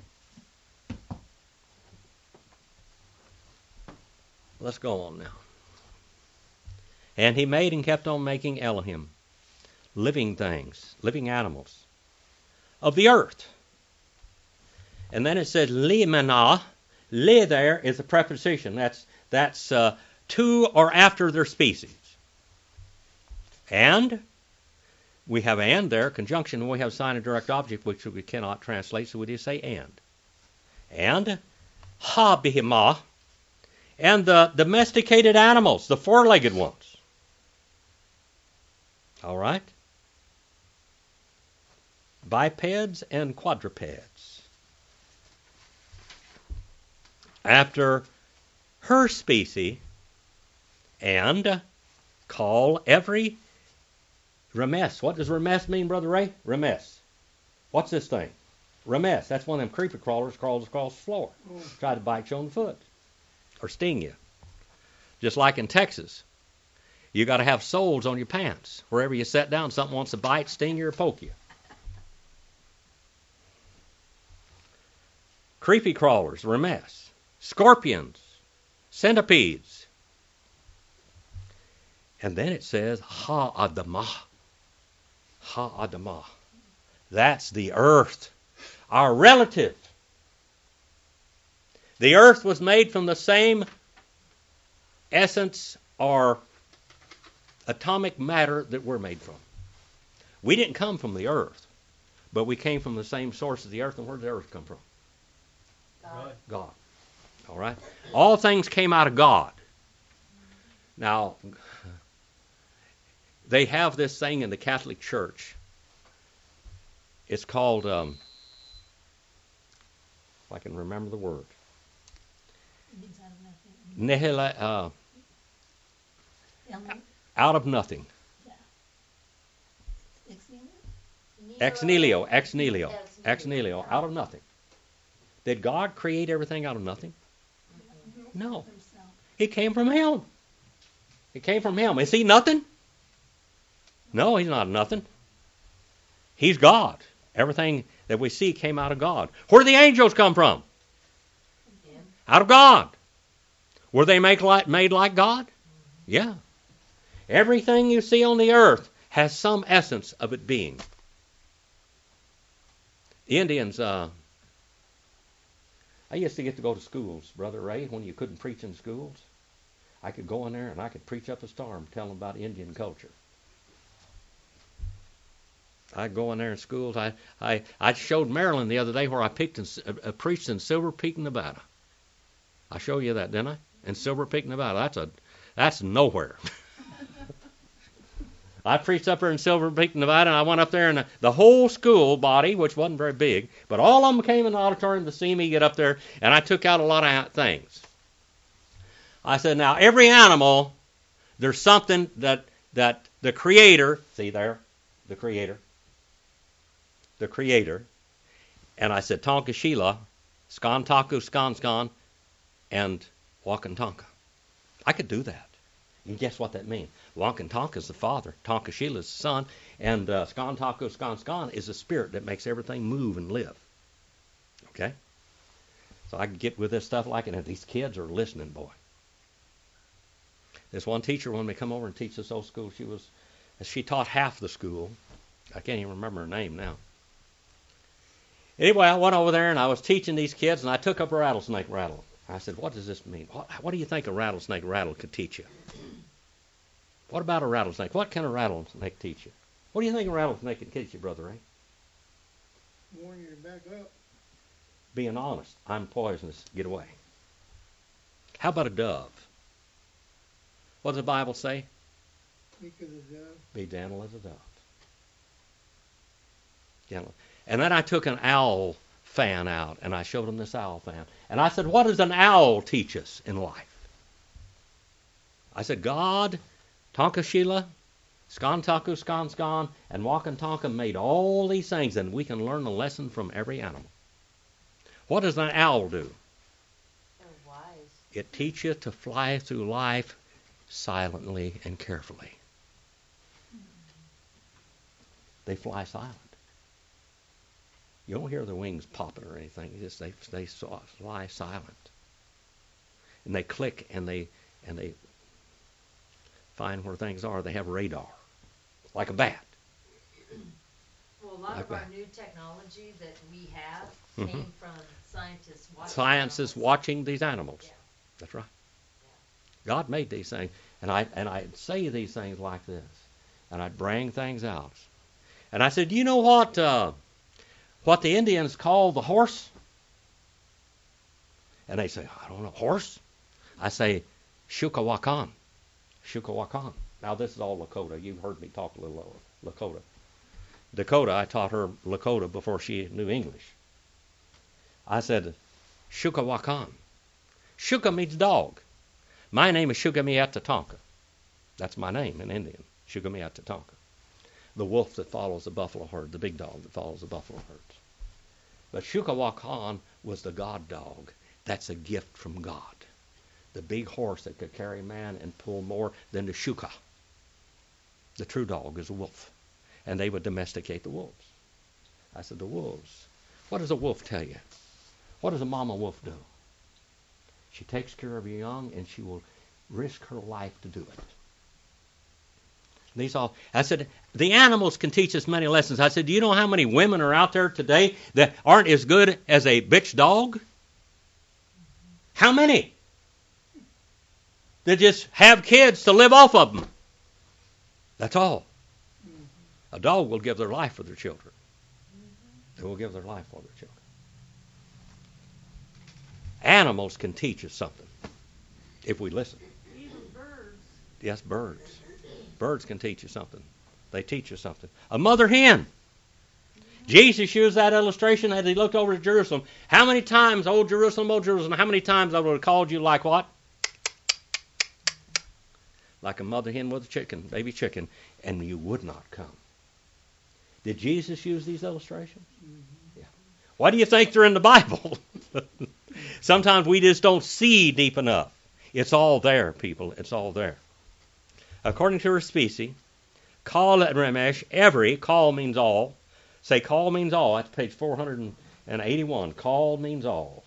Let's go on now. And he made and kept on making Elohim, living things, living animals, of the earth. And then it said, Limana. Le there is a preposition. That's, that's uh, to or after their species. And we have and there, conjunction, and we have sign of direct object, which we cannot translate, so we just say and. And ha bihima, and the domesticated animals, the four-legged ones. All right? Bipeds and quadrupeds. After her species, and call every remes. What does remes mean, Brother Ray? Remes. What's this thing? Remes. That's one of them creeper crawlers crawls across the floor. Oh. Try to bite you on the foot or sting you. Just like in Texas, you got to have soles on your pants. Wherever you sit down, something wants to bite, sting you, or poke you. Creepy crawlers, remes. Scorpions, centipedes. And then it says, Ha-Adamah. Ha-Adamah. That's the earth, our relative. The earth was made from the same essence or atomic matter that we're made from. We didn't come from the earth, but we came from the same source as the earth. And where did the earth come from? Right. God. All right? All things came out of God. Now, they have this thing in the Catholic Church. It's called, um, if I can remember the word, nihila, uh, out of nothing. Ex nihilo, ex nihilo, ex nihilo, out of nothing. Did God create everything out of nothing? No. He came from Him. He came from Him. Is He nothing? No, He's not nothing. He's God. Everything that we see came out of God. Where did the angels come from? Out of God. Were they make like, made like God? Yeah. Everything you see on the earth has some essence of it being. Indians, uh, I used to get to go to schools, Brother Ray, when you couldn't preach in schools. I could go in there and I could preach up a storm, tell them about Indian culture. I'd go in there in schools. I, I, I showed Marilyn the other day where I picked in, uh, preached in Silver Peak, Nevada. I showed you that, didn't I? In Silver Peak, Nevada. That's a, that's nowhere. I preached up there in Silver Peak, Nevada, and I went up there, and the, the whole school body, which wasn't very big, but all of them came in the auditorium to see me get up there, and I took out a lot of things. I said, now, every animal, there's something that that the Creator, see there, the Creator, the Creator, and I said, Tonka Sheila, Skan Taku, Skan Skan, and Wakan Tonka. I could do that. And guess what that means? Wakan Tonka is the father, Tonka Sheila is the son, and uh, Skan Taku, Skan Skan is the spirit that makes everything move and live. Okay? So I could get with this stuff like it, and these kids are listening, boy. This one teacher, when we come over and teach this old school, she was, she taught half the school. I can't even remember her name now. Anyway, I went over there and I was teaching these kids, and I took up a rattlesnake rattle. I said, what does this mean? What, what do you think a rattlesnake rattle could teach you? What about a rattlesnake? What can a rattlesnake teach you? What do you think a rattlesnake can teach you, Brother Ray? Warn you to back up. Being honest. I'm poisonous. Get away. How about a dove? What does the Bible say? Speak of the dove. Be gentle as a dove. Gentle. And then I took an owl fan out, and I showed them this owl fan. And I said, what does an owl teach us in life? I said, God, Tonka Sheila, Skan Taku, Skan Skan, and Wakan Tonka made all these things, and we can learn a lesson from every animal. What does an owl do? They're wise. It teaches you to fly through life silently and carefully. They fly silent. You don't hear their wings popping or anything. It's just they they fly silent, and they click and they and they find where things are. They have radar, like a bat. Well, a lot Like of our that. new technology that we have Mhm. came from scientists watching. Science is animals. watching these animals. Yeah. That's right. God made these things, and I and I say these things like this, and I'd bring things out, and I said, you know what? Uh, what the Indians call the horse? And they say, I don't know, horse? I say, Shukawakan. Shukawakan. Now, this is all Lakota. You've heard me talk a little Lakota. Dakota, I taught her Lakota before she knew English. I said, Shukawakan. Shuka means dog. My name is Shugamiata Tonka. That's my name in Indian, Shugamiata Tonka. The wolf that follows the buffalo herd, the big dog that follows the buffalo herds. But Shukawakan was the God dog. That's a gift from God. The big horse that could carry man and pull more than the Shuka. The true dog is a wolf. And they would domesticate the wolves. I said, the wolves. What does a wolf tell you? What does a mama wolf do? She takes care of her young, and she will risk her life to do it. These all, I said, the animals can teach us many lessons. I said, do you know how many women are out there today that aren't as good as a bitch dog? How many? That just have kids to live off of them. That's all. A dog will give their life for their children. They will give their life for their children. Animals can teach us something if we listen. Even birds. Yes, birds. Birds can teach you something. They teach you something. A mother hen. Jesus used that illustration as he looked over to Jerusalem. How many times, old Jerusalem, old Jerusalem, how many times I would have called you like what? Like a mother hen with a chicken, baby chicken, and you would not come. Did Jesus use these illustrations? Mm-hmm. Yeah. Why do you think they're in the Bible? Sometimes we just don't see deep enough. It's all there, people. It's all there. According to her species, call at Ramesh, every, call means all. Say call means all. That's page four hundred eighty-one. Call means all.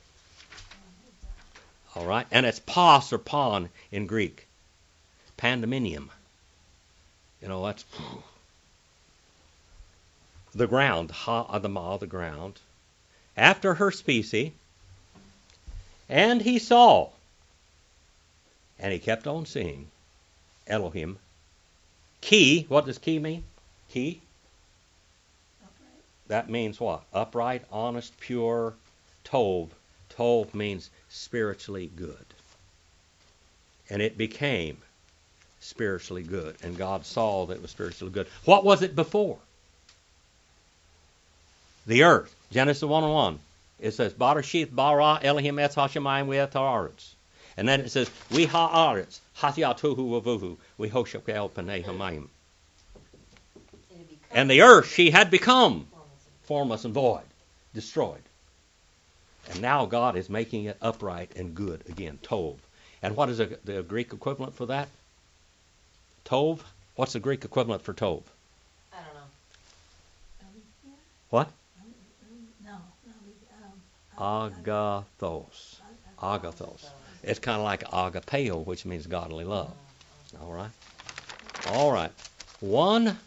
All right? And it's pas or pon in Greek. Pandemonium. You know, that's... the ground, ha'adamah, the ground, after her species, and he saw, and he kept on seeing, Elohim, ki, what does ki mean? Ki, Upright. that means what? Upright, honest, pure, tov. Tov means spiritually good. And it became spiritually good, and God saw that it was spiritually good. What was it before? The earth. Genesis one and one. It says, Barashith bara Elohim et hashemayim ve'et haaretz. And then it says, We ha'aretz, hatyatuhu wavuhu, we hoshak el panei hamayim. It had become And the earth she had become formless and- formless and void, destroyed. And now God is making it upright and good again, tov. And what is the, the Greek equivalent for that? Tov? What's the Greek equivalent for tov? I don't know. Um, yeah, What? um, um, no, no, we, um. Agathos. Agathos. It's kind of like agapeo, which means godly love. All right. All right. One.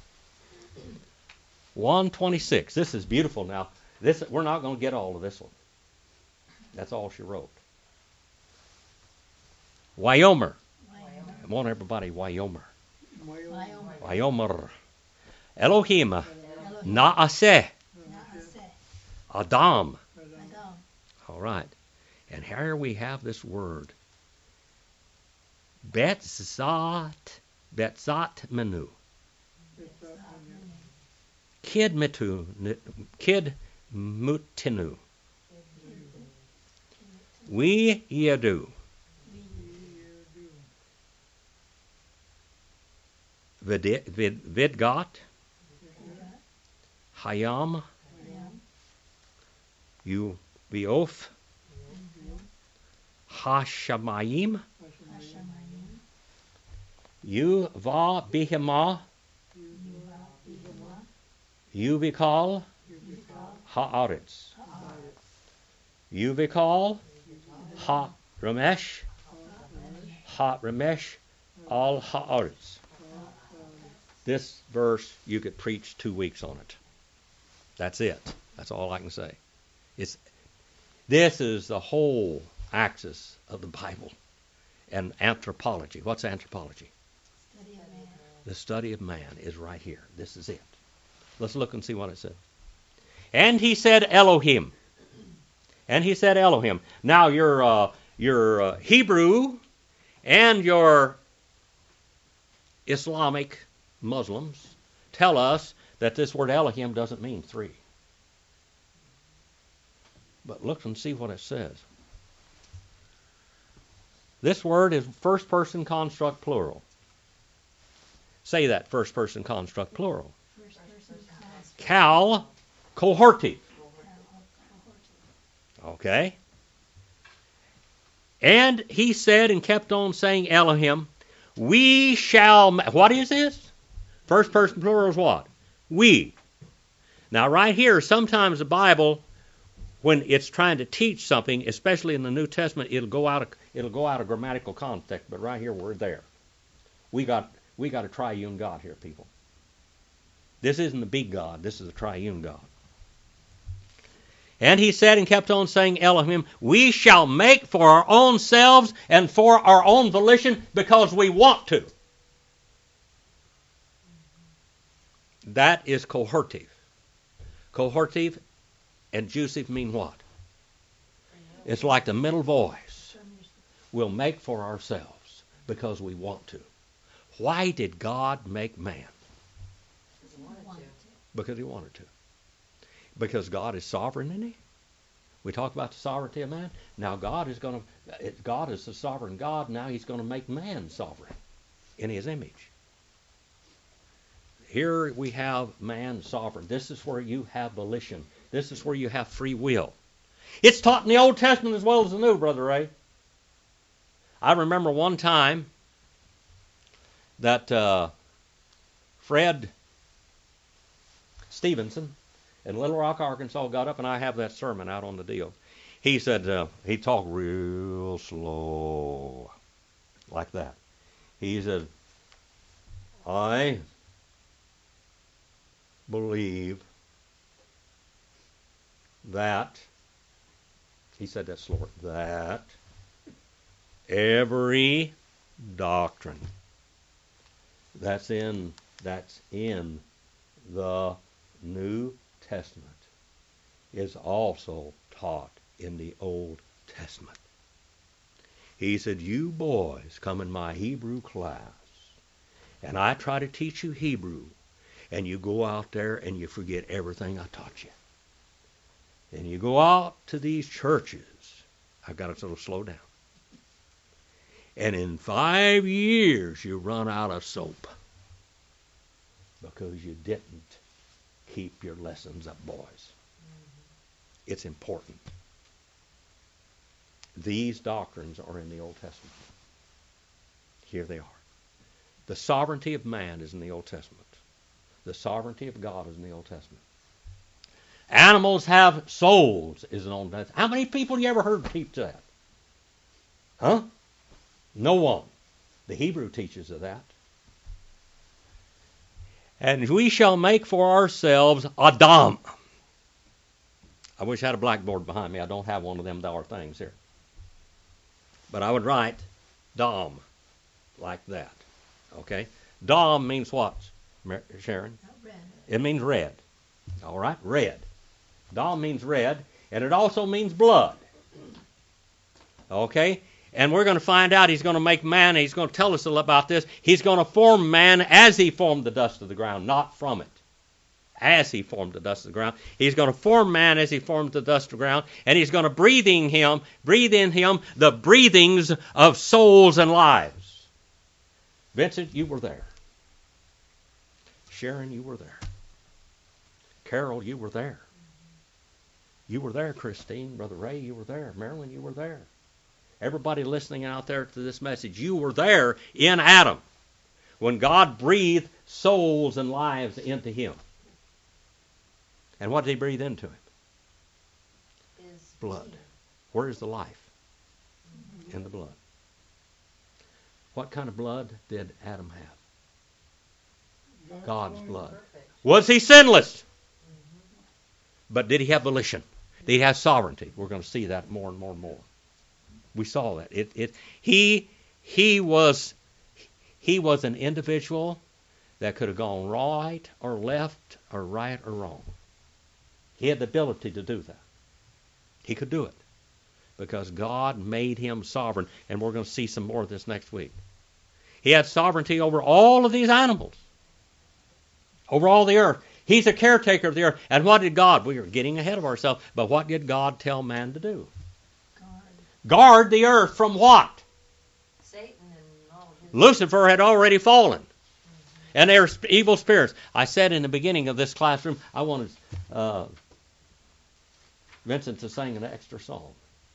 one twenty-six. This is beautiful. Now, this we're not going to get all of this one. That's all she wrote. Wyomer. Wyoming. Come on, everybody. Wyomer. Wyoming. Wyomer. Elohim. Elohim. Naaseh. Naaseh. Adam. Adam. All right. And here we have this word. Betzat. Betzat menu. Kid mitu. Kid mutinu. We yedu. Vid, vid, vidgot. Hayam. You biof. Hashamayim. Hashemayim. You va bihima. You vikal. Haaretz. You vikal. Ha Ramesh. Ha Ramesh. Al Haaretz. This verse, you could preach two weeks on it. That's it. That's all I can say. It's this is the whole axis of the Bible and anthropology. What's anthropology? Study of man. The study of man is right here. This is it. Let's look and see what it says. And he said Elohim. And he said Elohim. Now your uh, your uh, Hebrew and your Islamic Muslims tell us that this word Elohim doesn't mean three. But look and see what it says. This word is first person construct plural. Say that, first person construct plural. First person construct. Cal cohortive. Okay? And he said and kept on saying Elohim, we shall, ma-. What is this? First person plural is what? We. Now right here, sometimes the Bible, when it's trying to teach something, especially in the New Testament, it'll go out of, it'll go out of grammatical context, but right here we're there. We got we got a triune God here, people. This isn't the big God, this is a triune God. And he said and kept on saying Elohim, we shall make for our own selves and for our own volition because we want to. That is cohortive. Cohortive and jusive mean what? It's like the middle voice. We'll make for ourselves because we want to. Why did God make man? Because he wanted to. Because he wanted to. Because God is sovereign, isn't he? We talk about the sovereignty of man. Now God is going to, God is the sovereign God. Now he's going to make man sovereign in his image. Here we have man sovereign. This is where you have volition. This is where you have free will. It's taught in the Old Testament as well as the New, Brother Ray. I remember one time that uh, Fred Stevenson in Little Rock, Arkansas, got up, and I have that sermon out on the deal. He said, uh, he talked real slow, like that. He said, I believe that, he said that slower, that every doctrine that's in that's in the New Testament is also taught in the Old Testament. He said, you boys come in my Hebrew class, and I try to teach you Hebrew, and you go out there and you forget everything I taught you. And you go out to these churches. I've got to sort of slow down. And in five years, you run out of soap because you didn't keep your lessons up, boys. Mm-hmm. It's important. These doctrines are in the Old Testament. Here they are. The sovereignty of man is in the Old Testament. The sovereignty of God is in the Old Testament. Animals have souls is in the Old Testament. How many people you ever heard teach that? Huh? No one. The Hebrew teaches of that. And we shall make for ourselves Adam. I wish I had a blackboard behind me. I don't have one of them dollar things here. But I would write Dom like that. Okay? Dom means what, Sharon? Red. It means red. All right? Red. Dom means red, and it also means blood. Okay? And we're going to find out he's going to make man, and he's going to tell us about this. He's going to form man as he formed the dust of the ground, not from it. As he formed the dust of the ground. He's going to form man as he formed the dust of the ground, and he's going to breathe in him, breathe in him the breathings of souls and lives. Vincent, you were there. Sharon, you were there. Carol, you were there. You were there, Christine. Brother Ray, you were there. Marilyn, you were there. Everybody listening out there to this message, you were there in Adam when God breathed souls and lives into him. And what did he breathe into him? Is Blood. Where is the life? In the blood. What kind of blood did Adam have? God's blood. perfect. Was he sinless? But did he have volition? Did he have sovereignty? We're going to see that more and more and more. We saw that. It, it, he, he, was, he was an individual that could have gone right or left or right or wrong. He had the ability to do that. He could do it because God made him sovereign, and we're going to see some more of this next week. He had sovereignty over all of these animals, over all the earth. He's a caretaker of the earth. And what did God? We are getting ahead of ourselves, but what did God tell man to do? Guard. Guard the earth from what? Satan and all his... Lucifer had already fallen. And they were evil spirits. I said in the beginning of this classroom, I wanted uh, Vincent to sing an extra song.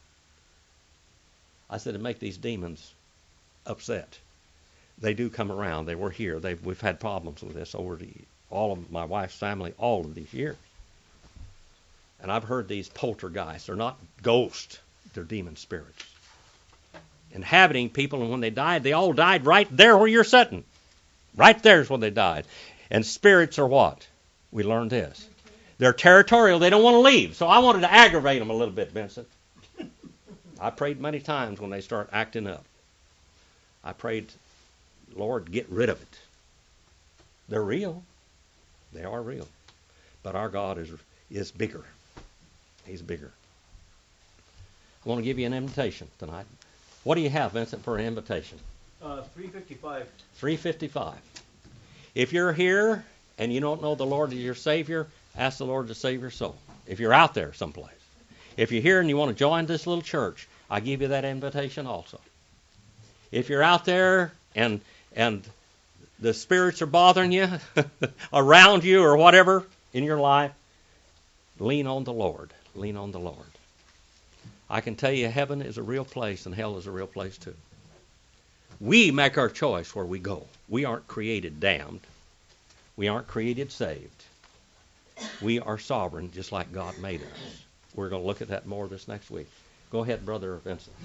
I said to make these demons upset. They do come around. They were here. They we've had problems with this over the all of my wife's family all of these years. And I've heard these poltergeists. They're not ghosts. They're demon spirits. Inhabiting people, and when they died, they all died right there where you're sitting. Right there is where they died. And spirits are what? We learned this. They're territorial. They don't want to leave. So I wanted to aggravate them a little bit, Vincent. I prayed many times when they start acting up. I prayed, Lord, get rid of it. They're real. They are real. But our God is is bigger. He's bigger. I want to give you an invitation tonight. What do you have, Vincent, for an invitation? Uh, three fifty-five. three fifty-five. If you're here and you don't know the Lord as your Savior, ask the Lord to save your soul. If you're out there someplace. If you're here and you want to join this little church, I give you that invitation also. If you're out there and and the spirits are bothering you around you or whatever in your life, lean on the Lord. Lean on the Lord. I can tell you heaven is a real place and hell is a real place too. We make our choice where we go. We aren't created damned. We aren't created saved. We are sovereign just like God made us. We're going to look at that more this next week. Go ahead, Brother Vincent.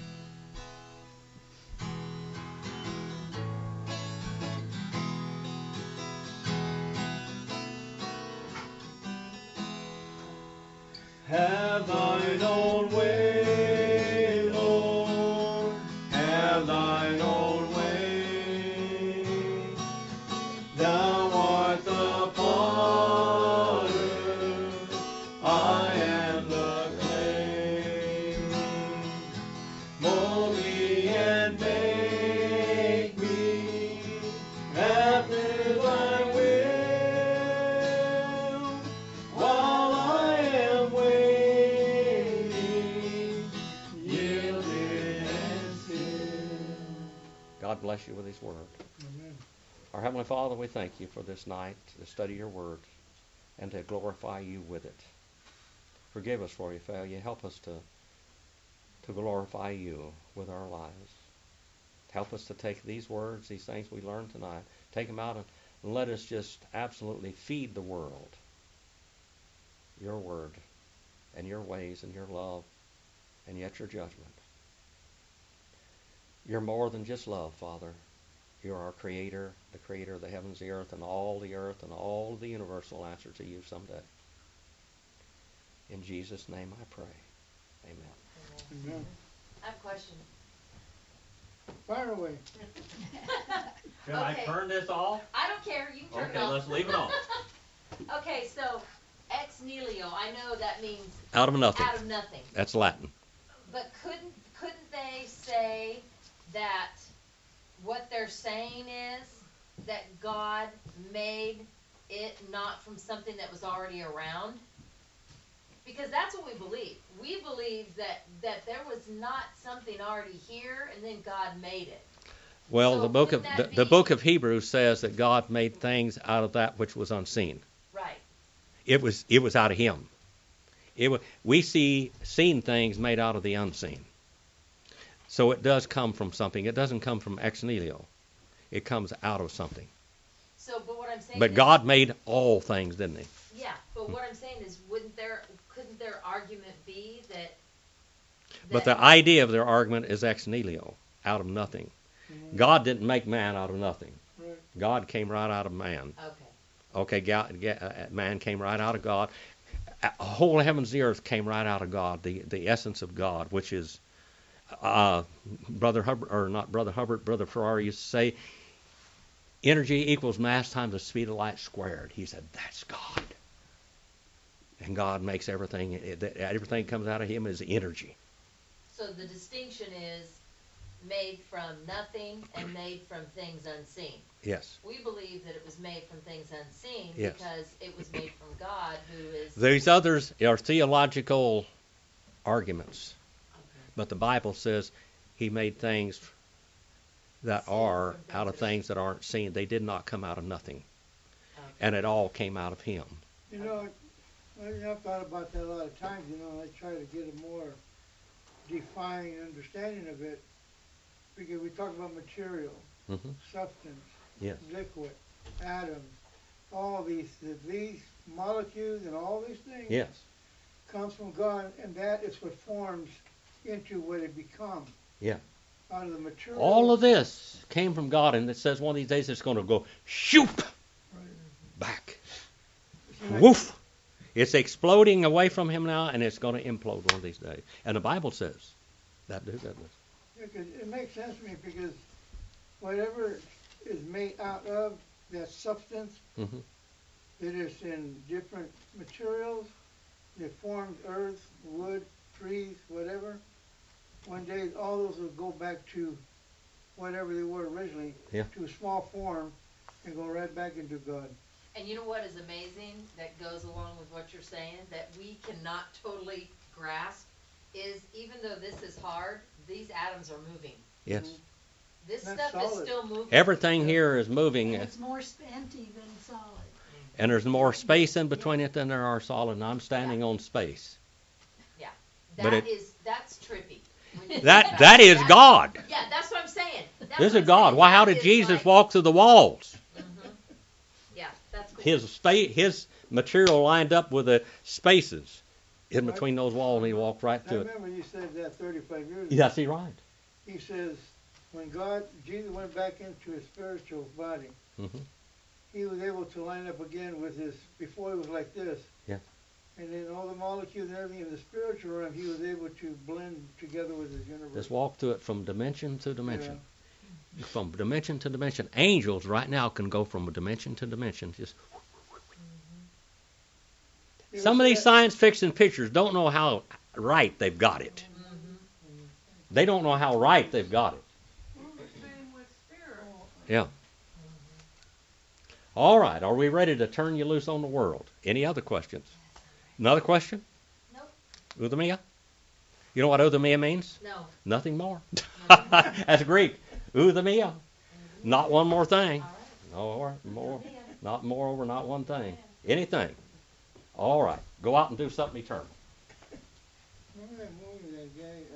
Have thine own way, Lord, have thine own way. Thou art the potter, I am the clay. Mold me and make me after thy will, while I am waiting, yielded and still. God bless you with His word. Amen. Our Heavenly Father, we thank you for this night to study your word and to glorify you with it. Forgive us for your failure. Help us to, to glorify you with our lives. Help us to take these words, these things we learned tonight, take them out and, and let us just absolutely feed the world your word and your ways and your love and yet your judgment. You're more than just love, Father. You're our Creator, the Creator of the heavens, the earth, and all the earth, and all of the universe will answer to you someday. In Jesus' name I pray. Amen. Amen. I have a question. Fire away. Should Okay. I turn this off? I don't care, you can turn it Okay, off. let's leave it on. Okay, so ex nihilo, I know that means Out of nothing. out of nothing. That's Latin. But couldn't couldn't they say that what they're saying is that God made it not from something that was already around? Because that's what we believe. We believe that, that there was not something already here and then God made it. Well, So the book of wouldn't the, that the be- book of Hebrews says that God made things out of that which was unseen. Right. It was it was out of Him. It was, we see seen things made out of the unseen. So it does come from something. It doesn't come from ex nihilo. It comes out of something. So, but what I'm saying But is, God made all things, didn't He? yeah, but what I'm saying is, wouldn't there, couldn't their argument be that, But that- the idea of their argument is ex nihilo, out of nothing. Mhm. God didn't make man out of nothing. Right. God came right out of man. Okay. Okay, God, uh, man came right out of God. A whole heavens and the earth came right out of God, the, the essence of God, which is, uh, Brother Hubbard, or not Brother Hubbard, Brother Ferrari used to say, energy equals mass times the speed of light squared. He said, that's God. And God makes everything, everything comes out of Him is energy. So the distinction is made from nothing and made from things unseen. Yes. We believe that it was made from things unseen Yes. because it was made from God, who is. These others are theological arguments. But the Bible says He made things that Seen are from things out of that are- things that aren't seen. They did not come out of nothing. Okay. And it all came out of Him. You know, I, I've thought about that a lot of times, you know, I try to get a more defined understanding of it, because we talk about material, hmm substance, Yes. liquid, atoms, all these, these molecules and all these things Yes. comes from God, and that is what forms into what it becomes. Yeah. Out of the material. All of this came from God, and it says one of these days it's going to go shoot Right. back. See, like- Woof! It's exploding away from Him now, and it's going to implode one of these days. And the Bible says that, do goodness. Yeah, 'cause it makes sense to me, because whatever is made out of that substance, hmm it is in different materials, it forms earth, wood, trees, whatever. One day, all those will go back to whatever they were originally, Yeah. to a small form, and go right back into God. And you know what is amazing that goes along with what you're saying, that we cannot totally grasp, is even though this is hard, these atoms are moving. Yes. This That's stuff is solid. still moving. Everything here is moving, And it's more empty than solid. and there's more space in between it than there are solid, and I'm standing on space. but That it- is, that's trippy. When you That think that about is that- God. Yeah, that's what I'm saying. That's This what is I'm God. saying. Why? How That did is Jesus like- walk through the walls? Mhm. Yeah, that's cool. His space, his material lined up with the spaces in Right. between those walls, and He walked right I through it. remember you said that thirty-five years ago. Yes, He right. He says, when God, Jesus went back into his spiritual body, hmm he was able to line up again with his, before he was like this. Yeah. And then all the molecules and everything in the spiritual realm, he was able to blend together with his universe. Just walk through it from dimension to dimension. From dimension to dimension. Angels right now can go from a dimension to dimension. Just Yeah, some of what's these that? science fiction pictures don't know how right they've got it. Mm-hmm. They don't know how right they've got it. Well, the same with spirit. Yeah. All right. Are we ready to turn you loose on the world? Any other questions? Another question? Nope. Euthymia? You know what euthymia means? No. Nothing more. Nothing. That's Greek. Euthymia. Not one more thing. All right. No more. Not moreover, not one thing. Anything. All right. Go out and do something eternal. Remember that movie, that guy,